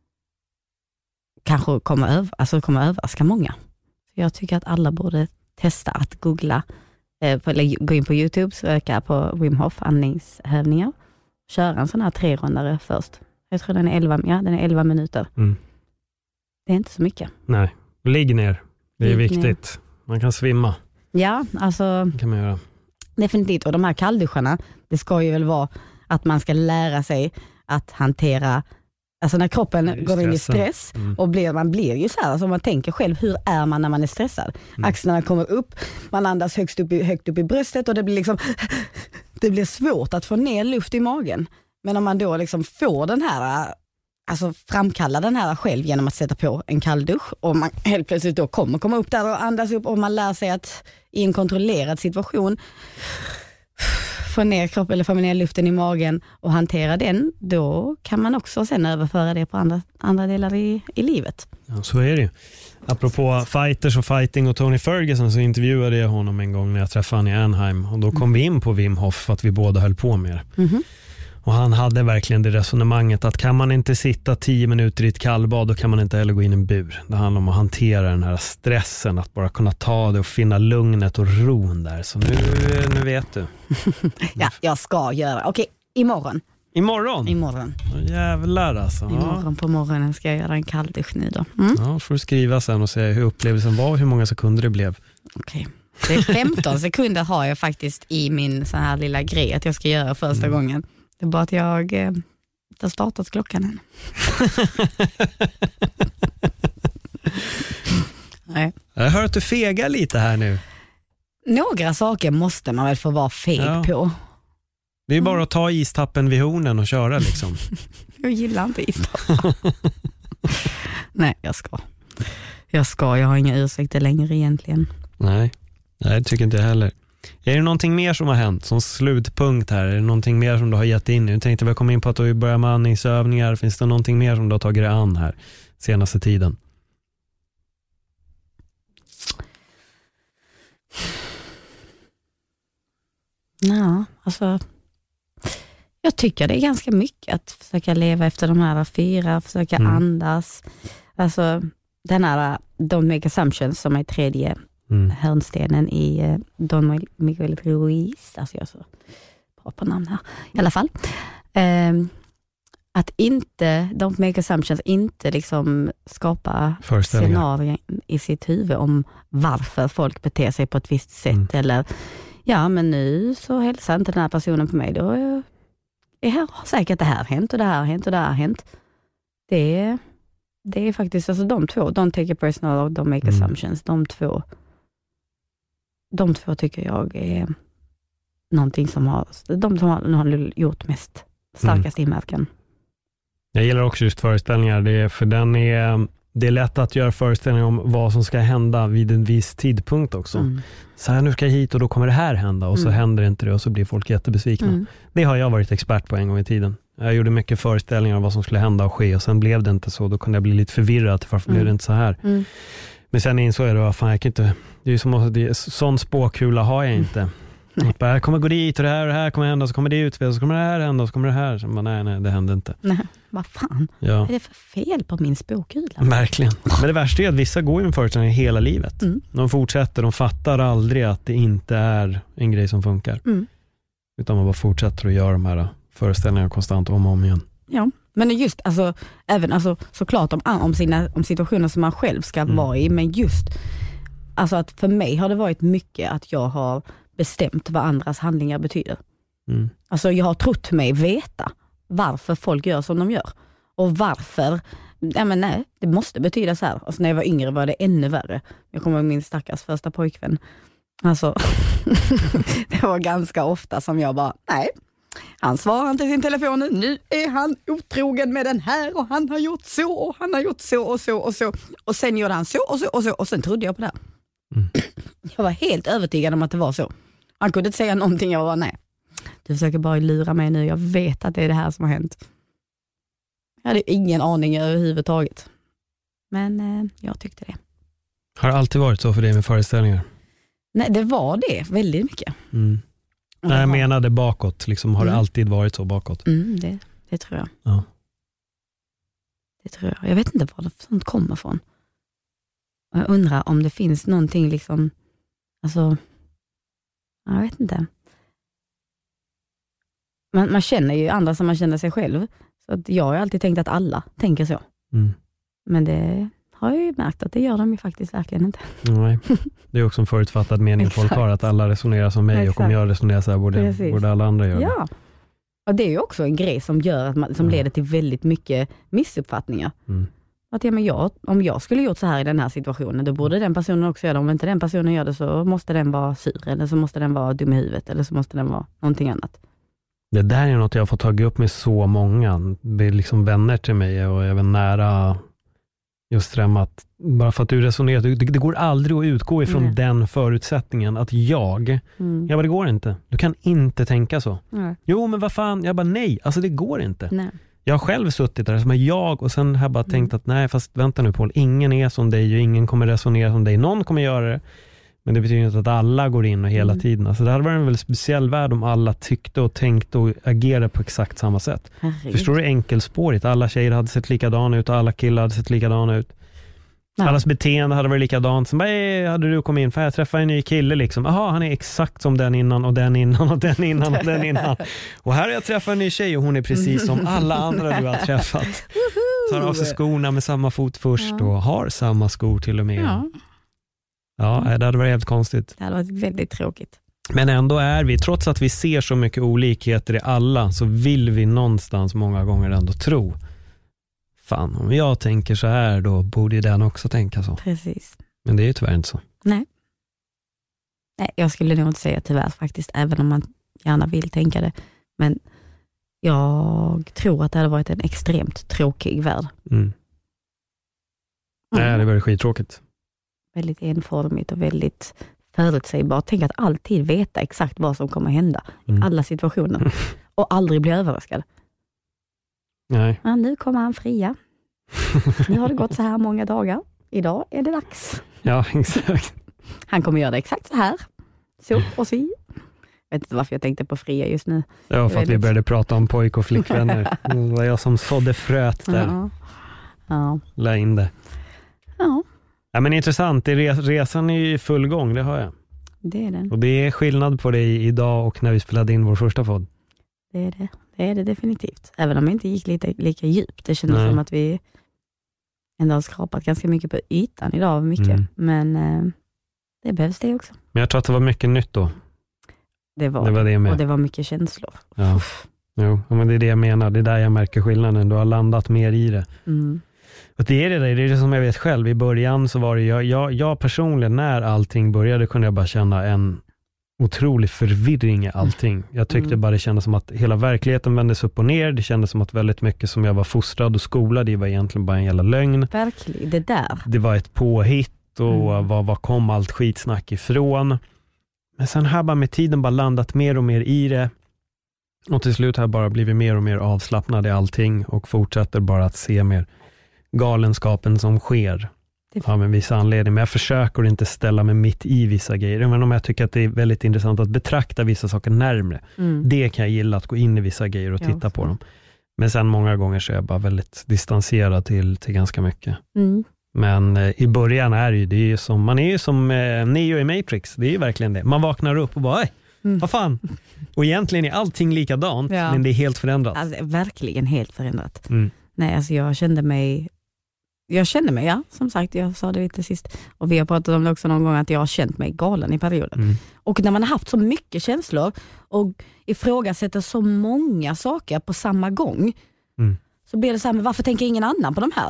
kanske kommer överraska många. Jag tycker att alla borde testa att googla eller gå in på YouTube, söka på Wim Hof andningsövningar, köra en sån här 3-rundare först. Jag tror den är 11 minuter. Det är inte så mycket. Nej, ligg ner. Det är viktigt. Ner. Man kan svimma. Ja, alltså Det kan man göra. definitivt. Och de här kallduscharna, det ska ju väl vara att man ska lära sig att hantera, alltså när kroppen går in i stress och man blir ju så här, alltså man tänker själv, hur är man när man är stressad? Axlarna kommer upp, man andas högt upp i bröstet och det blir liksom det blir svårt att få ner luft i magen. Men om man då liksom får den här, alltså framkalla den här själv genom att sätta på en kalldusch och man helt plötsligt då kommer komma upp där och andas upp och man lär sig att i en kontrollerad situation få ner kroppen eller få ner luften i magen och hantera den, då kan man också sen överföra det på andra delar i livet. Ja, så är det ju. Apropå fighters och fighting och Tony Ferguson, så intervjuade jag honom en gång när jag träffade honom i Anaheim och då kom vi in på Wim Hof för att vi båda höll på med det. Och han hade verkligen det resonemanget att kan man inte sitta 10 minuter i ett kallbad, då kan man inte heller gå in i en bur. Det handlar om att hantera den här stressen, att bara kunna ta det och finna lugnet och ron där. Så nu vet du. Ja, jag ska göra. Okej, imorgon. Imorgon? Oh, jävlar alltså. Imorgon på morgonen ska jag göra en kalldusch nu då. Ja, får du skriva sen och säga hur upplevelsen var och hur många sekunder det blev. Okej. Det är 15 sekunder har jag faktiskt i min så här lilla grej att jag ska göra första gången. Det är bara att jag har startat klockan än. Nej. Jag hör att du fegar lite här nu. Några saker måste man väl få vara feg på. Det är bara att ta istappen vid hornen och köra liksom. Jag gillar inte istappen. Nej, jag ska. Jag har inga ursäkter längre egentligen. Nej, det tycker inte jag heller. Är det någonting mer som har hänt som slutpunkt här? Är det någonting mer som du har gett in? Jag tänkte vi kom in på att du börjar med andningsövningar. Finns det någonting mer som du har tagit dig an här senaste tiden? Ja, alltså jag tycker det är ganska mycket att försöka leva efter de här 4, försöka andas. Alltså den här Don't Make Assumptions som är 3:e hörnstenen i Don Miguel Ruiz. Alltså jag är så bra på namn här. I alla fall. Att inte, Don't Make Assumptions, inte liksom skapa scenarier i sitt huvud om varför folk beter sig på ett visst sätt. Eller, ja men nu så hälsar inte den här personen på mig. Då är här säkert det här hänt och det här hänt och det här hänt. Det är faktiskt, alltså de två, Don't Take It Personal och Don't Make Assumptions, de två tycker jag är någonting som har gjort mest starkast inverkan. Jag gillar också just föreställningar, det är lätt att göra föreställningar om vad som ska hända vid en viss tidpunkt också. Så här, nu ska jag hit och då kommer det här hända och så händer inte det och så blir folk jättebesvikna. Det har jag varit expert på en gång i tiden. Jag gjorde mycket föreställningar om vad som skulle hända och ske och sen blev det inte så. Då kunde jag bli lite förvirrad, varför blev det inte så här? Men sen insåg jag då, fan jag kan inte, det är ju som att sån spåkula har jag inte. Jag kommer gå dit och det här kommer hända, så kommer det utspel, så kommer det här hända, så kommer det här. Så bara, nej, det händer inte. Nej, vad fan? Ja. Vad är det för fel på min spåkula? Verkligen. Men det värsta är att vissa går ju med föreställningar hela livet. De fortsätter, de fattar aldrig att det inte är en grej som funkar. Utan man bara fortsätter att göra de här föreställningarna konstant om och om igen. Ja. Men just, alltså, även alltså, såklart om situationer som man själv ska vara i, men just alltså att för mig har det varit mycket att jag har bestämt vad andras handlingar betyder. Alltså jag har trott mig veta varför folk gör som de gör. Och varför, nej, det måste betyda så här. Och så när jag var yngre var det ännu värre. Jag kommer ihåg min stackars första pojkvän. Alltså, det var ganska ofta som jag bara, nej. Han svarar inte sin telefon nu är han otrogen med den här och han har gjort så och han har gjort så och så och så. Och sen gjorde han så och så och så och sen trodde jag på det. Jag var helt övertygad om att det var så. Han kunde inte säga någonting, jag var nej. Du försöker bara lura mig nu, jag vet att det är det här som har hänt. Jag hade ingen aning överhuvudtaget. Men jag tyckte det. Har det alltid varit så för dig med föreställningar? Nej, det var det väldigt mycket. Nej, jag menade bakåt. Liksom, har det alltid varit så bakåt? Det tror jag. Ja. Det tror jag. Jag vet inte var det sånt kommer från. Och jag undrar om det finns någonting liksom, alltså, jag vet inte. Man känner ju andra som man känner sig själv. Så att jag har alltid tänkt att alla tänker så. Men det har jag ju märkt att det gör de ju faktiskt verkligen inte. Nej, det är också en förutfattad mening folk har, att alla resonerar som mig. Och om jag resonerar så här borde alla andra göra det. Ja, och det är ju också en grej som gör att som leder till väldigt mycket missuppfattningar. Att om jag skulle gjort så här i den här situationen, då borde den personen också göra det. Om inte den personen gör det så måste den vara sur, eller så måste den vara dum i huvudet, eller så måste den vara någonting annat. Det där är något jag har fått tagit upp med så många. Det är liksom vänner till mig och även nära, just det med att bara för att du resonerar, det går aldrig att utgå ifrån den förutsättningen att jag bara, det går inte. Du kan inte tänka så. Jo, men vad fan, jag bara nej, alltså det går inte. Nej. Jag har själv suttit där som är jag och sen har jag bara tänkt att nej, fast vänta nu Paul, ingen är som dig och ingen kommer resonera som dig. Någon kommer göra det. Men det betyder inte att alla går in och hela tiden. Alltså det hade varit en väldigt speciell värld om alla tyckte och tänkte och agerade på exakt samma sätt. Förstår du enkelspårigt? Alla tjejer hade sett likadana ut och alla killar hade sett likadana ut. Ja. Allas beteende hade varit likadant. Som bara, hade du kommit in för jag träffade en ny kille liksom. Jaha, han är exakt som den innan och den innan och den innan och den innan. Och här har jag träffat en ny tjej och hon är precis som alla andra du har träffat. Tar av sig skorna med samma fot först och har samma skor till och med. Ja, det hade varit helt konstigt. Det hade varit väldigt tråkigt. Men ändå är vi, trots att vi ser så mycket olikheter i alla, så vill vi någonstans många gånger ändå tro. Fan, om jag tänker så här, då borde den också tänka så. Precis. Men det är ju tyvärr inte så. Nej, jag skulle nog inte säga tyvärr faktiskt, även om man gärna vill tänka det. Men jag tror att det hade varit en extremt tråkig värld. Nej, det var skittråkigt. Väldigt enformigt och väldigt förutsägbart. Tänk att alltid veta exakt vad som kommer hända i alla situationer. Och aldrig bli överraskad. Nej. Ja, nu kommer han fria. Nu har det gått så här många dagar. Idag är det dags. Ja, exakt. Han kommer göra det exakt så här. Så och så. Jag vet inte varför jag tänkte på fria just nu. Ja, för att vi började prata om pojk och flickvänner. Det var jag som sådde fröet där. Ja. La in det. Ja. Ja, men intressant. Resan är i full gång, det har jag. Det är den. Och det är skillnad på dig idag och när vi spelade in vår första podd. Det är det. Det är det definitivt. Även om det inte gick lika djupt. Det kändes som att vi ändå har skrapat ganska mycket på ytan idag. Mycket. Men det behövs det också. Men jag tror att det var mycket nytt då. Det var det med. Och det var mycket känslor. Ja. Jo, men det är det jag menar. Det är där jag märker skillnaden. Du har landat mer i det. Och det är det som jag vet själv. I början så var det jag personligen, när allting började kunde jag bara känna en otrolig förvirring i allting. Jag tyckte bara det kändes som att hela verkligheten vändes upp och ner. Det kändes som att väldigt mycket som jag var fostrad och skolad i var egentligen bara en jävla lögn. Verkligen, det där. Det var ett påhitt och var kom allt skitsnack ifrån. Men sen har jag bara med tiden bara landat mer och mer i det. Och till slut har jag bara blivit mer och mer avslappnad i allting och fortsätter bara att se mer galenskapen som sker av en viss anledning. Men jag försöker inte ställa mig mitt i vissa grejer. Men om jag tycker att det är väldigt intressant att betrakta vissa saker närmare. Det kan jag gilla, att gå in i vissa grejer och titta på dem. Men sen många gånger så är jag bara väldigt distanserad till ganska mycket. Men i början är det ju som, man är ju som Neo i Matrix. Det är ju verkligen det. Man vaknar upp och bara, vad fan? Och egentligen är allting likadant, men det är helt förändrat. Alltså, verkligen helt förändrat. Nej, alltså jag kände mig jag kände mig, som sagt, jag sa det lite sist, och vi har pratat om det också någon gång, att jag har känt mig galen i perioden. Och när man har haft så mycket känslor och ifrågasätter så många saker på samma gång, så blir det så här, men varför tänker ingen annan på de här?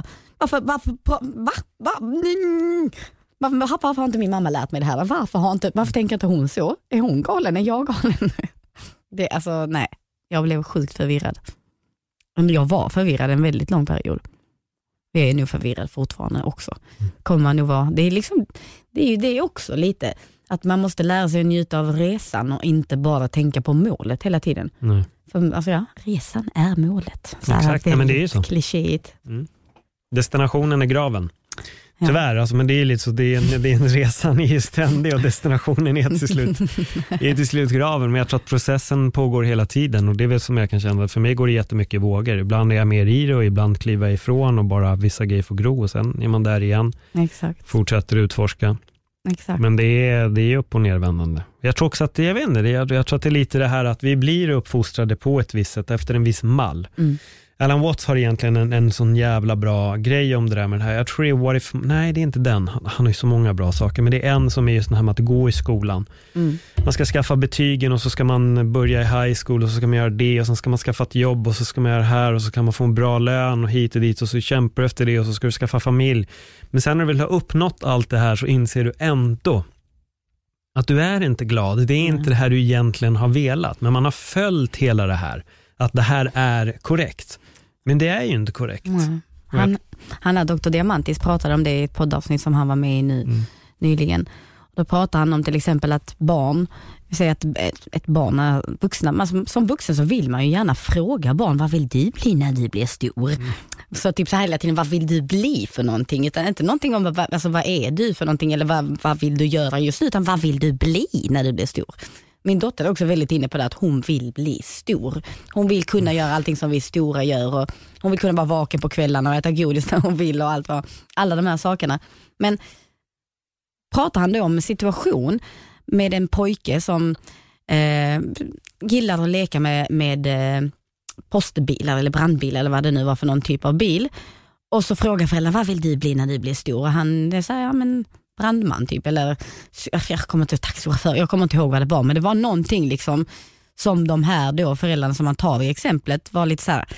Varför har inte min mamma lärt mig det här? Varför tänker inte hon så? Är hon galen? Är jag galen? Nej, jag blev sjukt förvirrad. Jag var förvirrad en väldigt lång period. Jag är nog förvirrad fortfarande också. Kommer man nog vara. Det är det också lite, att man måste lära sig att njuta av resan och inte bara tänka på målet hela tiden. Nej. För resan är målet. Exakt, men det är ju så. Klichéigt. Destinationen är graven. Tyvärr, men det är lite så, det är en resan är ständig och destinationen är till slut graven. Men jag tror att processen pågår hela tiden, och det är väl som jag kan känna. För mig går det jättemycket vågor. Ibland är jag mer i det och ibland kliver jag ifrån och bara vissa grejer får gro, och sen är man där igen. Exakt. Fortsätter utforska. Exakt. Men det är upp- och nervändande. Jag tror också att jag tror att det är lite det här att vi blir uppfostrade på ett visst sätt efter en viss mall. Alan Watts har egentligen en sån jävla bra grej om det där med det här. Jag tror det är What If... Nej, det är inte den. Han har ju så många bra saker. Men det är en som är just det här med att gå i skolan. Man ska skaffa betygen och så ska man börja i high school och så ska man göra det. Och sen ska man skaffa ett jobb och så ska man göra det här. Och så kan man få en bra lön och hit och dit. Och så kämpar du efter det och så ska du skaffa familj. Men sen när du vill ha uppnått allt det här så inser du ändå att du är inte glad. Det är inte det här du egentligen har velat. Men man har följt hela det här. Att det här är korrekt. Men det är ju inte korrekt. Han har Dr. Diamantis pratade om det i ett poddavsnitt som han var med i nyligen. Då pratar han om till exempel att barn, vi säger att ett barn är vuxna, som vuxen så vill man ju gärna fråga barn, vad vill du bli när du blir stor? Så typ så här hela tiden, vad vill du bli för någonting? Utan inte någonting om vad är du för någonting, eller vad vill du göra just nu, utan vad vill du bli när du blir stor? Min dotter är också väldigt inne på det, att hon vill bli stor. Hon vill kunna göra allting som vi stora gör, och hon vill kunna vara vaken på kvällarna och äta godis när hon vill och alla de här sakerna. Men pratar han då om en situation med en pojke som gillar att leka med postbilar eller brandbilar eller vad det nu var för någon typ av bil, och så frågar föräldrarna, vad vill du bli när du blir stor? Och han säger, brandman typ, eller jag kommer inte taxichaufför, jag kommer inte ihåg vad det var, men det var någonting liksom som de här då föräldrarna som man tar i exemplet var lite så här,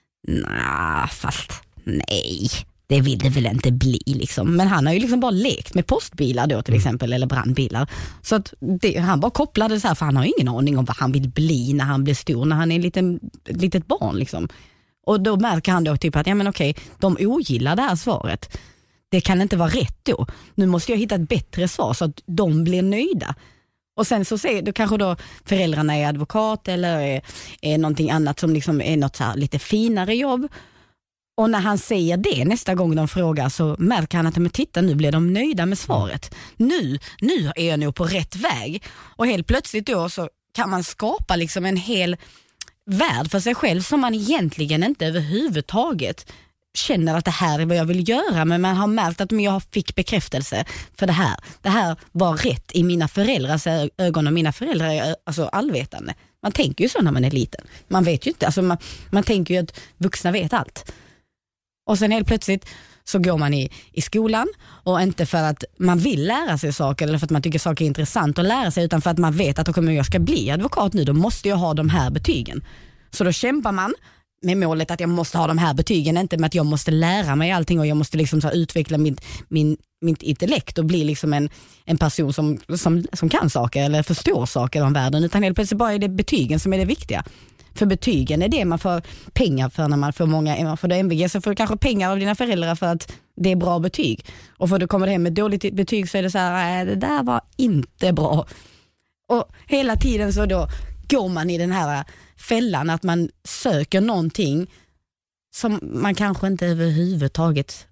nej, det vill det väl inte bli liksom. Men han har ju liksom bara lekt med postbilar då till exempel, eller brandbilar, så att han bara kopplade så här, för han har ingen aning om vad han vill bli när han blir stor, när han är ett litet barn liksom. Och då märker han då typ att okej, de ogillar det här svaret. Det kan inte vara rätt då. Nu måste jag hitta ett bättre svar så att de blir nöjda. Och sen så då kanske då föräldrarna är advokat eller är någonting annat som liksom är något så här lite finare jobb. Och när han säger det nästa gång de frågar, så märker han att men titta, nu blir de nöjda med svaret. Nu är jag nog på rätt väg. Och helt plötsligt då så kan man skapa liksom en hel värld för sig själv som man egentligen inte överhuvudtaget känner att det här är vad jag vill göra, men man har märkt att jag fick bekräftelse för det här var rätt i mina föräldrars ögon, och mina föräldrar är alltså allvetande. Man tänker ju så när man är liten. Man vet ju inte, alltså man tänker ju att vuxna vet allt. Och sen helt plötsligt så går man i skolan, och inte för att man vill lära sig saker eller för att man tycker saker är intressant att lära sig, utan för att man vet att om jag ska bli advokat nu, då måste jag ha de här betygen. Så då kämpar man med målet att jag måste ha de här betygen, inte med att jag måste lära mig allting och jag måste liksom så utveckla mitt intellekt och bli liksom en person som kan saker eller förstår saker om världen, utan helt plötsligt bara är det betygen som är det viktiga. För betygen är det man får pengar för när man får man får det MVG, så får du kanske pengar av dina föräldrar för att det är bra betyg. Och för du kommer hem med dåligt betyg så är det så här, det där var inte bra. Och hela tiden så då går man i den här fällan att man söker någonting som man kanske inte överhuvudtaget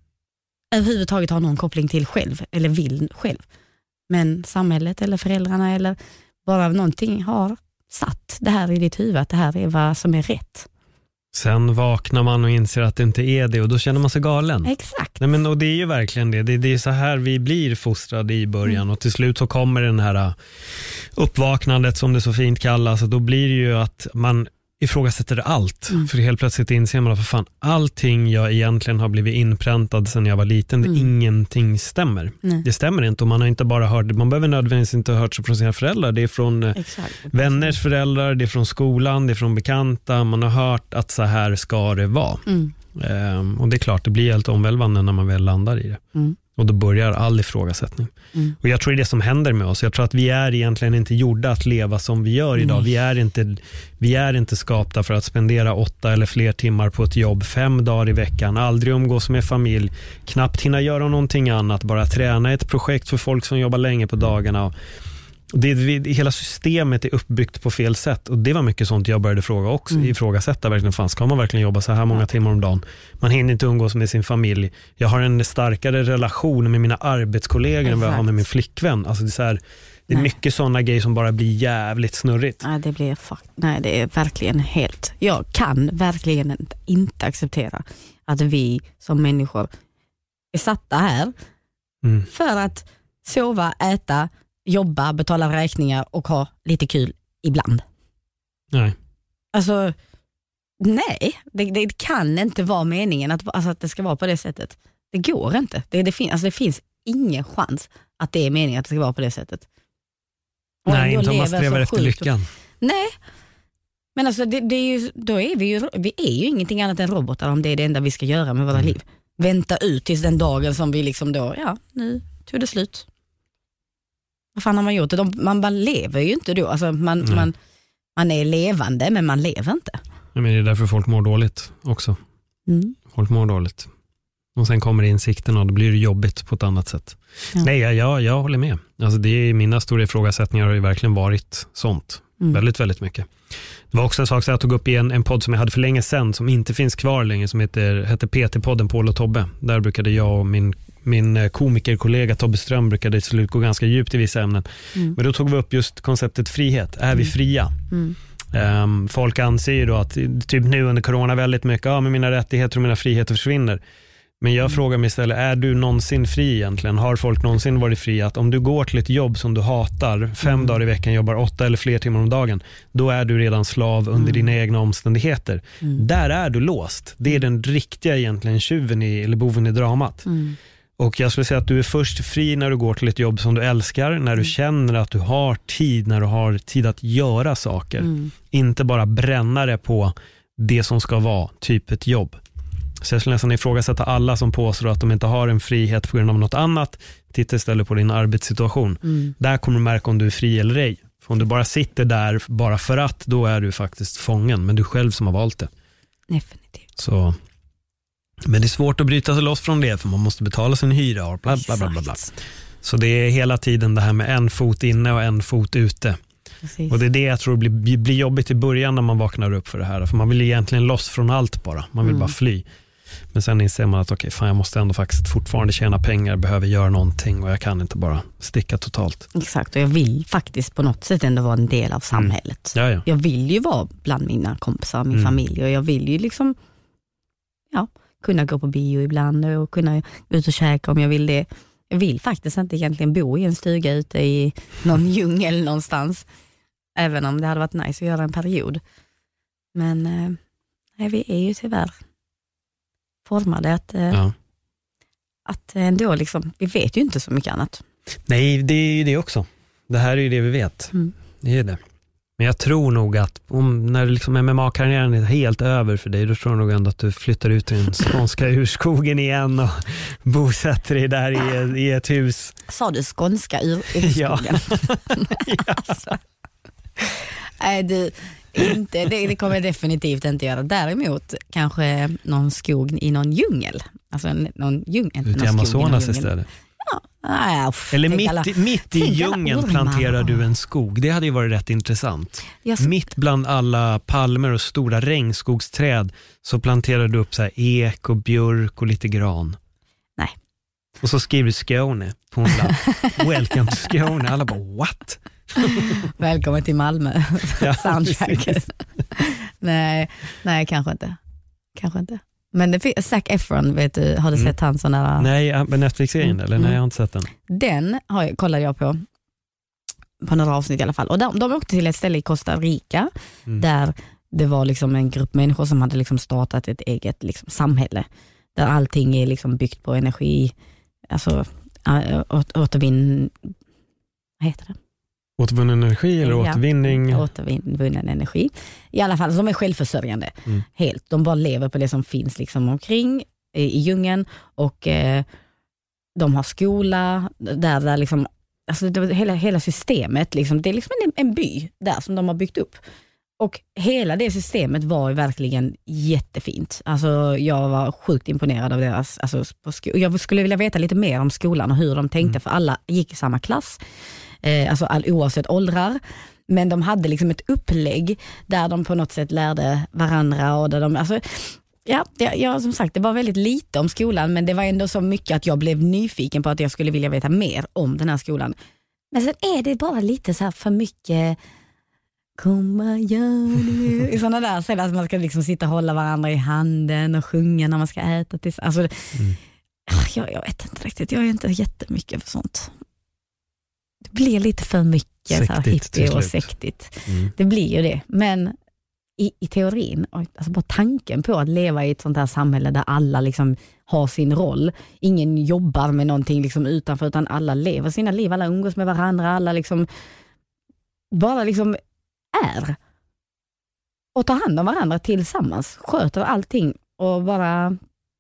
har någon koppling till själv eller vill själv. Men samhället eller föräldrarna eller bara någonting har satt det här i ditt huvud, att det här är vad som är rätt. Sen vaknar man och inser att det inte är det, och då känner man sig galen. Exakt. Nej, men, och det är ju verkligen det. Det är så här vi blir fostrade i början, och till slut så kommer den här uppvaknandet som det så fint kallas, och då blir det ju att man ifrågasätter allt. För helt plötsligt inser man att för fan, allting jag egentligen har blivit inpräntad sedan jag var liten, ingenting stämmer. Det stämmer inte, och man har inte bara hört, man behöver nödvändigtvis inte ha hört sig från sina föräldrar. Det är från vänners föräldrar, det är från skolan, det är från bekanta. Man har hört att så här ska det vara. Och det är klart, det blir helt omvälvande när man väl landar i det. Och då börjar all ifrågasättning. Och jag tror det är det som händer med oss. Jag tror att vi är egentligen inte gjorda att leva som vi gör idag. Vi är inte skapta för att spendera 8 eller fler timmar på ett jobb 5 dagar i veckan. Aldrig umgås med familj. Knappt hinna göra någonting annat. Bara träna ett projekt för folk som jobbar länge på dagarna. Hela systemet är uppbyggt på fel sätt, och det var mycket sånt jag började fråga också, ifrågasätta verkligen, fan, ska man verkligen jobba så här många timmar om dagen? Man hinner inte umgås med sin familj. Jag har en starkare relation med mina arbetskollegor än vad jag har med min flickvän. Alltså det är så här, det är mycket sådana grejer som bara blir jävligt snurrigt. Ja, det är verkligen helt. Jag kan verkligen inte acceptera att vi som människor är satta här för att sova, äta, jobba, betala räkningar och ha lite kul ibland. Nej. Alltså, nej. Det kan inte vara meningen att det ska vara på det sättet. Det går inte. Det finns ingen chans att det är meningen att det ska vara på det sättet. Och nej, inte om man strävar efter lyckan. Nej. Men alltså, det är ju, då är vi är ju ingenting annat än robotar, om det är det enda vi ska göra med våra liv. Vänta ut tills den dagen som vi liksom då, nu tog det slut. Vad fan har man gjort? Man bara lever ju inte då. Alltså man är levande, men man lever inte. Men det är därför folk mår dåligt också. Folk mår dåligt. Och sen kommer insikten och då blir det jobbigt på ett annat sätt. Ja. Nej, jag håller med. Alltså det är, mina stora ifrågasättningar har ju verkligen varit sånt. Väldigt, väldigt mycket. Det var också en sak som jag tog upp i en podd som jag hade för länge sedan, som inte finns kvar längre, som hette PT-podden Paul och Tobbe. Där brukade jag och min komikerkollega Tobbe Ström brukade till slut gå ganska djupt i vissa ämnen. Men då tog vi upp just konceptet frihet. Är vi fria? Folk anser ju då att typ nu under corona väldigt mycket, men mina rättigheter och mina friheter försvinner. Men jag frågar mig istället, är du någonsin fri egentligen? Har folk någonsin varit fria? Att om du går till ett jobb som du hatar 5 dagar i veckan, jobbar 8 eller fler timmar om dagen, då är du redan slav under dina egna omständigheter. Där är du låst. Det är den riktiga egentligen tjuven eller boven i dramat. Och jag skulle säga att du är först fri när du går till ett jobb som du älskar, när du känner att du har tid, när du har tid att göra saker. Inte bara bränna det på det som ska vara typ ett jobb. Så jag skulle nästan ifrågasätta alla som påstår att de inte har en frihet på grund av något annat. Titta istället på din arbetssituation. Där kommer du märka om du är fri eller ej. För om du bara sitter där bara för att, då är du faktiskt fången. Men du själv som har valt det. Definitivt. Så. Men det är svårt att bryta sig loss från det, för man måste betala sin hyra och bla bla bla bla. Så det är hela tiden det här med en fot inne och en fot ute. Precis. Och det är det jag tror blir jobbigt i början när man vaknar upp för det här. För man vill egentligen loss från allt bara. Man vill bara fly. Men sen inser man att okej, fan, jag måste ändå faktiskt fortfarande tjäna pengar, behöver göra någonting, och jag kan inte bara sticka totalt. Exakt, och jag vill faktiskt på något sätt ändå vara en del av samhället. Ja. Jag vill ju vara bland mina kompisar, min familj, och jag vill ju liksom kunna gå på bio ibland och kunna gå ut och käka om jag vill det. Jag vill faktiskt inte egentligen bo i en stuga ute i någon djungel någonstans, även om det hade varit nice att göra en period. Men vi är ju tyvärr formade att ändå liksom, vi vet ju inte så mycket annat. Nej, det är ju det också. Det här är ju det vi vet. Det är det. Men jag tror nog att när liksom MMA-karriären är helt över för dig, då tror jag nog ändå att du flyttar ut i den skånska urskogen igen och bosätter dig där i ett hus. Sa du skånska urskogen? Ja. Nej, det kommer jag definitivt inte göra. Däremot kanske någon skog i någon djungel. Alltså någon djungel. Ute i Amazonas istället. Eller mitt i djungeln planterar du en skog. Det hade ju varit rätt intressant. Mitt bland alla palmer och stora regnskogsträd så planterar du upp så här ek och björk och lite gran. Nej. Och så skriver du Skåne på en lapp. Welcome to Skåne. Alla bara, what? Välkommen till Malmö. Soundtracket. Nej, kanske inte. Men det Zac Efron, vet du, har du sett han sån där? Nej, men Netflix-serien eller? Nej, jag har inte sett den. Den kollade jag på några avsnitt i alla fall. Och de åkte till ett ställe i Costa Rica där det var liksom en grupp människor som hade liksom startat ett eget liksom samhälle där allting är liksom byggt på energi, alltså återvunnen energi eller återvinning? Återvunnen energi. I alla fall som är självförsörjande. Helt. De bara lever på det som finns liksom omkring i djungeln och de har skola där liksom, alltså hela systemet liksom, det är liksom en by där som de har byggt upp. Och hela det systemet var ju verkligen jättefint. Alltså jag var sjukt imponerad av deras, alltså jag skulle vilja veta lite mer om skolan och hur de tänkte, för alla gick i samma klass. Alltså oavsett åldrar, men de hade liksom ett upplägg där de på något sätt lärde varandra och där de, alltså ja, som sagt, det var väldigt lite om skolan, men det var ändå så mycket att jag blev nyfiken på att jag skulle vilja veta mer om den här skolan. Men sen är det bara lite så här för mycket i sådana där ställen att man ska liksom sitta och hålla varandra i handen och sjunga när man ska äta alltså, jag vet inte riktigt, jag är inte jättemycket för sånt. Det blir lite för mycket så här hippie och sektigt. Det blir ju det, men i teorin, alltså bara tanken på att leva i ett sånt här samhälle där alla liksom har sin roll, ingen jobbar med någonting liksom utanför, utan alla lever sina liv, alla umgås med varandra, alla liksom bara liksom är och tar hand om varandra tillsammans, sköter allting och bara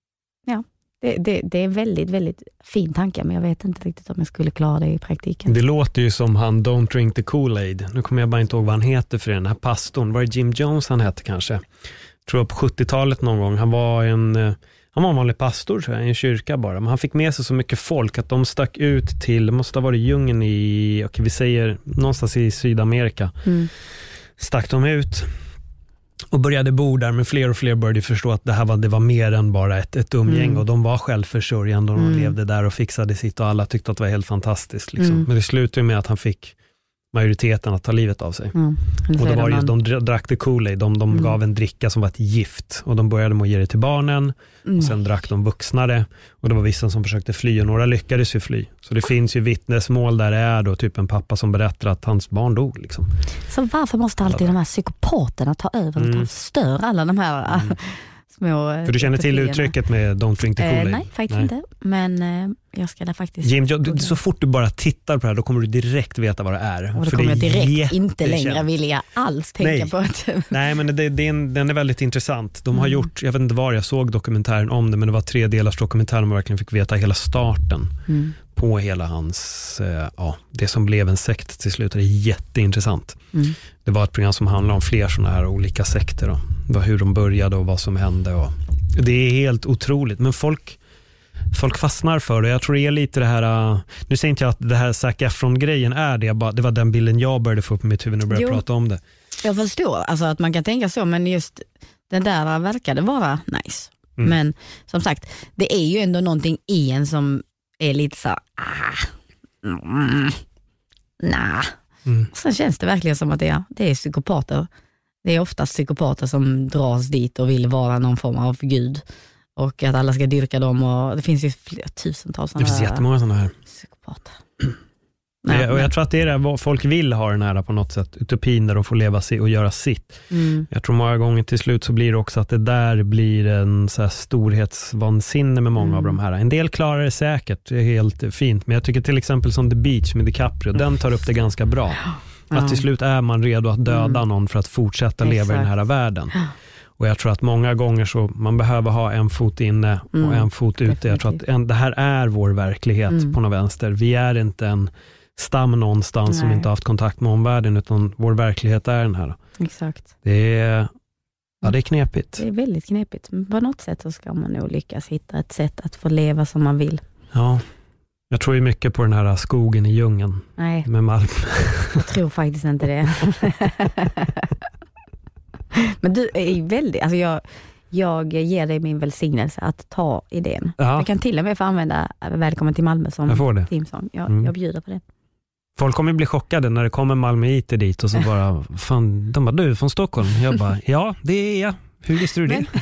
det är väldigt, väldigt fin tanke, men jag vet inte riktigt om jag skulle klara det i praktiken. Det låter ju som han Don't Drink the Kool-Aid. Nu kommer jag bara inte ihåg vad han heter för den här pastorn. Var det Jim Jones han hette kanske? Tror jag på 70-talet någon gång. Han var en vanlig pastor tror jag, i en kyrka bara. Men han fick med sig så mycket folk att de stack ut till, det måste ha varit djungeln i, vi säger någonstans i Sydamerika. Stack de ut och började bo där, men fler och fler började förstå att det var mer än bara ett umgäng och de var självförsörjande och de levde där och fixade sitt och alla tyckte att det var helt fantastiskt liksom. Men det slutade med att han fick majoriteten att ta livet av sig. Och det var just, de drack det Kool-Aid, de gav en dricka som var ett gift och de började med att ge det till barnen och sen drack de vuxnare och det var vissa som försökte fly och några lyckades ju fly. Så det finns ju vittnesmål där det är då typ en pappa som berättar att hans barn dog liksom. Så varför måste alltid de här psykopaterna ta över och störa alla de här små... För du känner till uttrycket med Don't Drink the Kool-Aid? Nej, faktiskt inte. Men jag ska där faktiskt... Jim, så fort du bara tittar på det här, då kommer du direkt veta vad det är. Och då kommer jag direkt inte längre vilja alls tänka på det. Nej, men den är väldigt intressant. De har gjort, jag vet inte var jag såg dokumentären om det, men det var 3 delars dokumentär och man verkligen fick veta hela starten på hela hans, det som blev en sekt till slut. Det är jätteintressant. Det var ett program som handlar om fler sådana här olika sekter och hur de började och vad som hände. Och det är helt otroligt, men folk fastnar för det. Jag tror det är lite det här, nu säger inte jag att det här Zac Efron-grejen är det, det var den bilden jag började få upp i mitt huvud när jag började prata om det. Jag förstår, alltså att man kan tänka så, men just den där verkade vara nice. Men som sagt, det är ju ändå någonting i en som är lite så Sen känns det verkligen som att det är psykopater. Det är oftast psykopater som dras dit och vill vara någon form av gud. Och att alla ska dyrka dem. Och det finns ju tusentals sådana här. Det finns jättemånga sådana här psykopater. Och jag tror att det är det folk vill ha, den här på något sätt utopin där de får leva sig och göra sitt. Jag tror många gånger till slut så blir det också att det där blir en så här storhetsvansinne med många av de här. En del klarar det säkert, det är helt fint, men jag tycker till exempel som The Beach med DiCaprio, den tar upp det ganska bra. Att till slut är man redo att döda någon för att fortsätta leva i den här världen. Och jag tror att många gånger så man behöver ha en fot inne och en fot ute. Jag tror att det här är vår verklighet på något vänster. Vi är inte en stam någonstans som inte har haft kontakt med omvärlden, utan vår verklighet är den här. Exakt. Det är knepigt. Det är väldigt knepigt. Men på något sätt så ska man nog lyckas hitta ett sätt att få leva som man vill. Ja. Jag tror ju mycket på den här skogen i djungeln. Nej. Med Malm. Jag tror faktiskt inte det. Men du är väldigt, alltså jag ger dig min välsignelse att ta idén. Ja. Jag kan till och med få använda Välkommen till Malmö som teamsång. Jag bjuder på det. Folk kommer bli chockade när det kommer Malmöiter dit och så bara, fan, de bara, du är från Stockholm. Jag bara, ja, det är jag. Hur visste du det?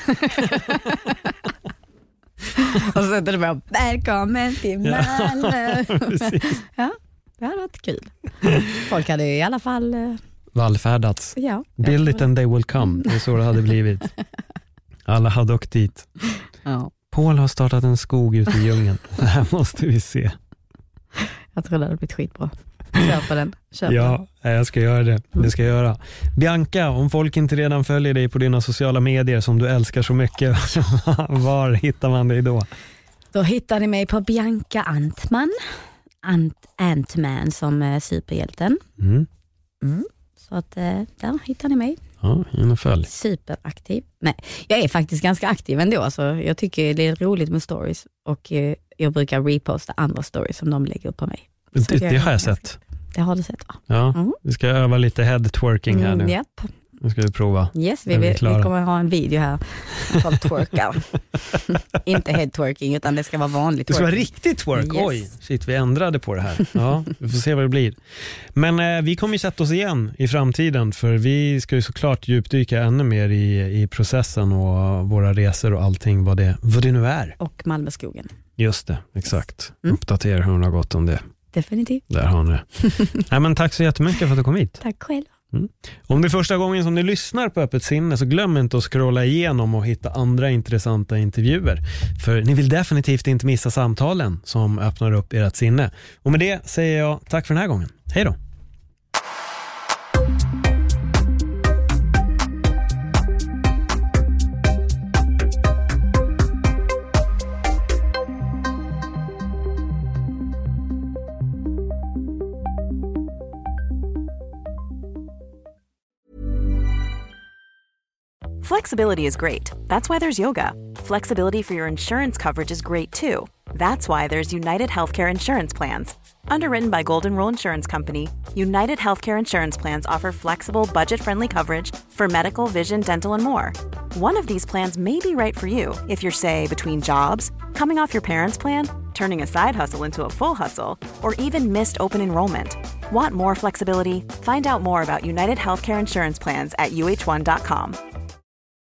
Och så sätter du bara, välkommen till Malmö. Ja, det hade varit kul. Folk hade i alla fall vallfärdats. Ja, Build it and they will come. Det är så det hade blivit. Alla hade åkt dit. Ja. Paul har startat en skog ute i djungeln. Det här måste vi se. Jag tror det hade blivit skitbra. Kör på den. Ja, jag ska göra det. Det ska jag göra. Bianca, om folk inte redan följer dig på dina sociala medier som du älskar så mycket, var hittar man dig då? Då hittar ni mig på Bianca Antman. Ant-Man som superhjälten. Så att där hittar ni mig. Ja, in och följ. Superaktiv. Nej, jag är faktiskt ganska aktiv ändå. Så jag tycker det är roligt med stories. Och jag brukar reposta andra stories som de lägger upp på mig. Det har jag sett. Det har du sett, va? Ja, vi ska öva lite head-twerking här nu. Japp. Nu ska vi prova. Yes, vi kommer ha en video här. Folk twerkar. Inte head-twerking, utan det ska vara vanligt twerking. Det ska vara riktigt twerk. Yes. Oj, shit, vi ändrade på det här. Ja, vi får se vad det blir. Men vi kommer ju sätta oss igen i framtiden, för vi ska ju såklart djupdyka ännu mer i processen och våra resor och allting, vad det nu är. Och Malmöskogen. Just det, exakt. Uppdatera hur hon har gått om det. Definitivt. Där har ni. Nej, men tack så jättemycket för att du kom hit. Tack själv. Om det är första gången som ni lyssnar på Öppet sinne, så glöm inte att scrolla igenom och hitta andra intressanta intervjuer. För ni vill definitivt inte missa samtalen som öppnar upp ert sinne. Och med det säger jag tack för den här gången. Hej då! Flexibility is great. That's why there's yoga. Flexibility for your insurance coverage is great too. That's why there's United Healthcare Insurance Plans. Underwritten by Golden Rule Insurance Company, United Healthcare Insurance Plans offer flexible, budget-friendly coverage for medical, vision, dental, and more. One of these plans may be right for you if you're, say, between jobs, coming off your parents' plan, turning a side hustle into a full hustle, or even missed open enrollment. Want more flexibility? Find out more about United Healthcare Insurance Plans at uh1.com.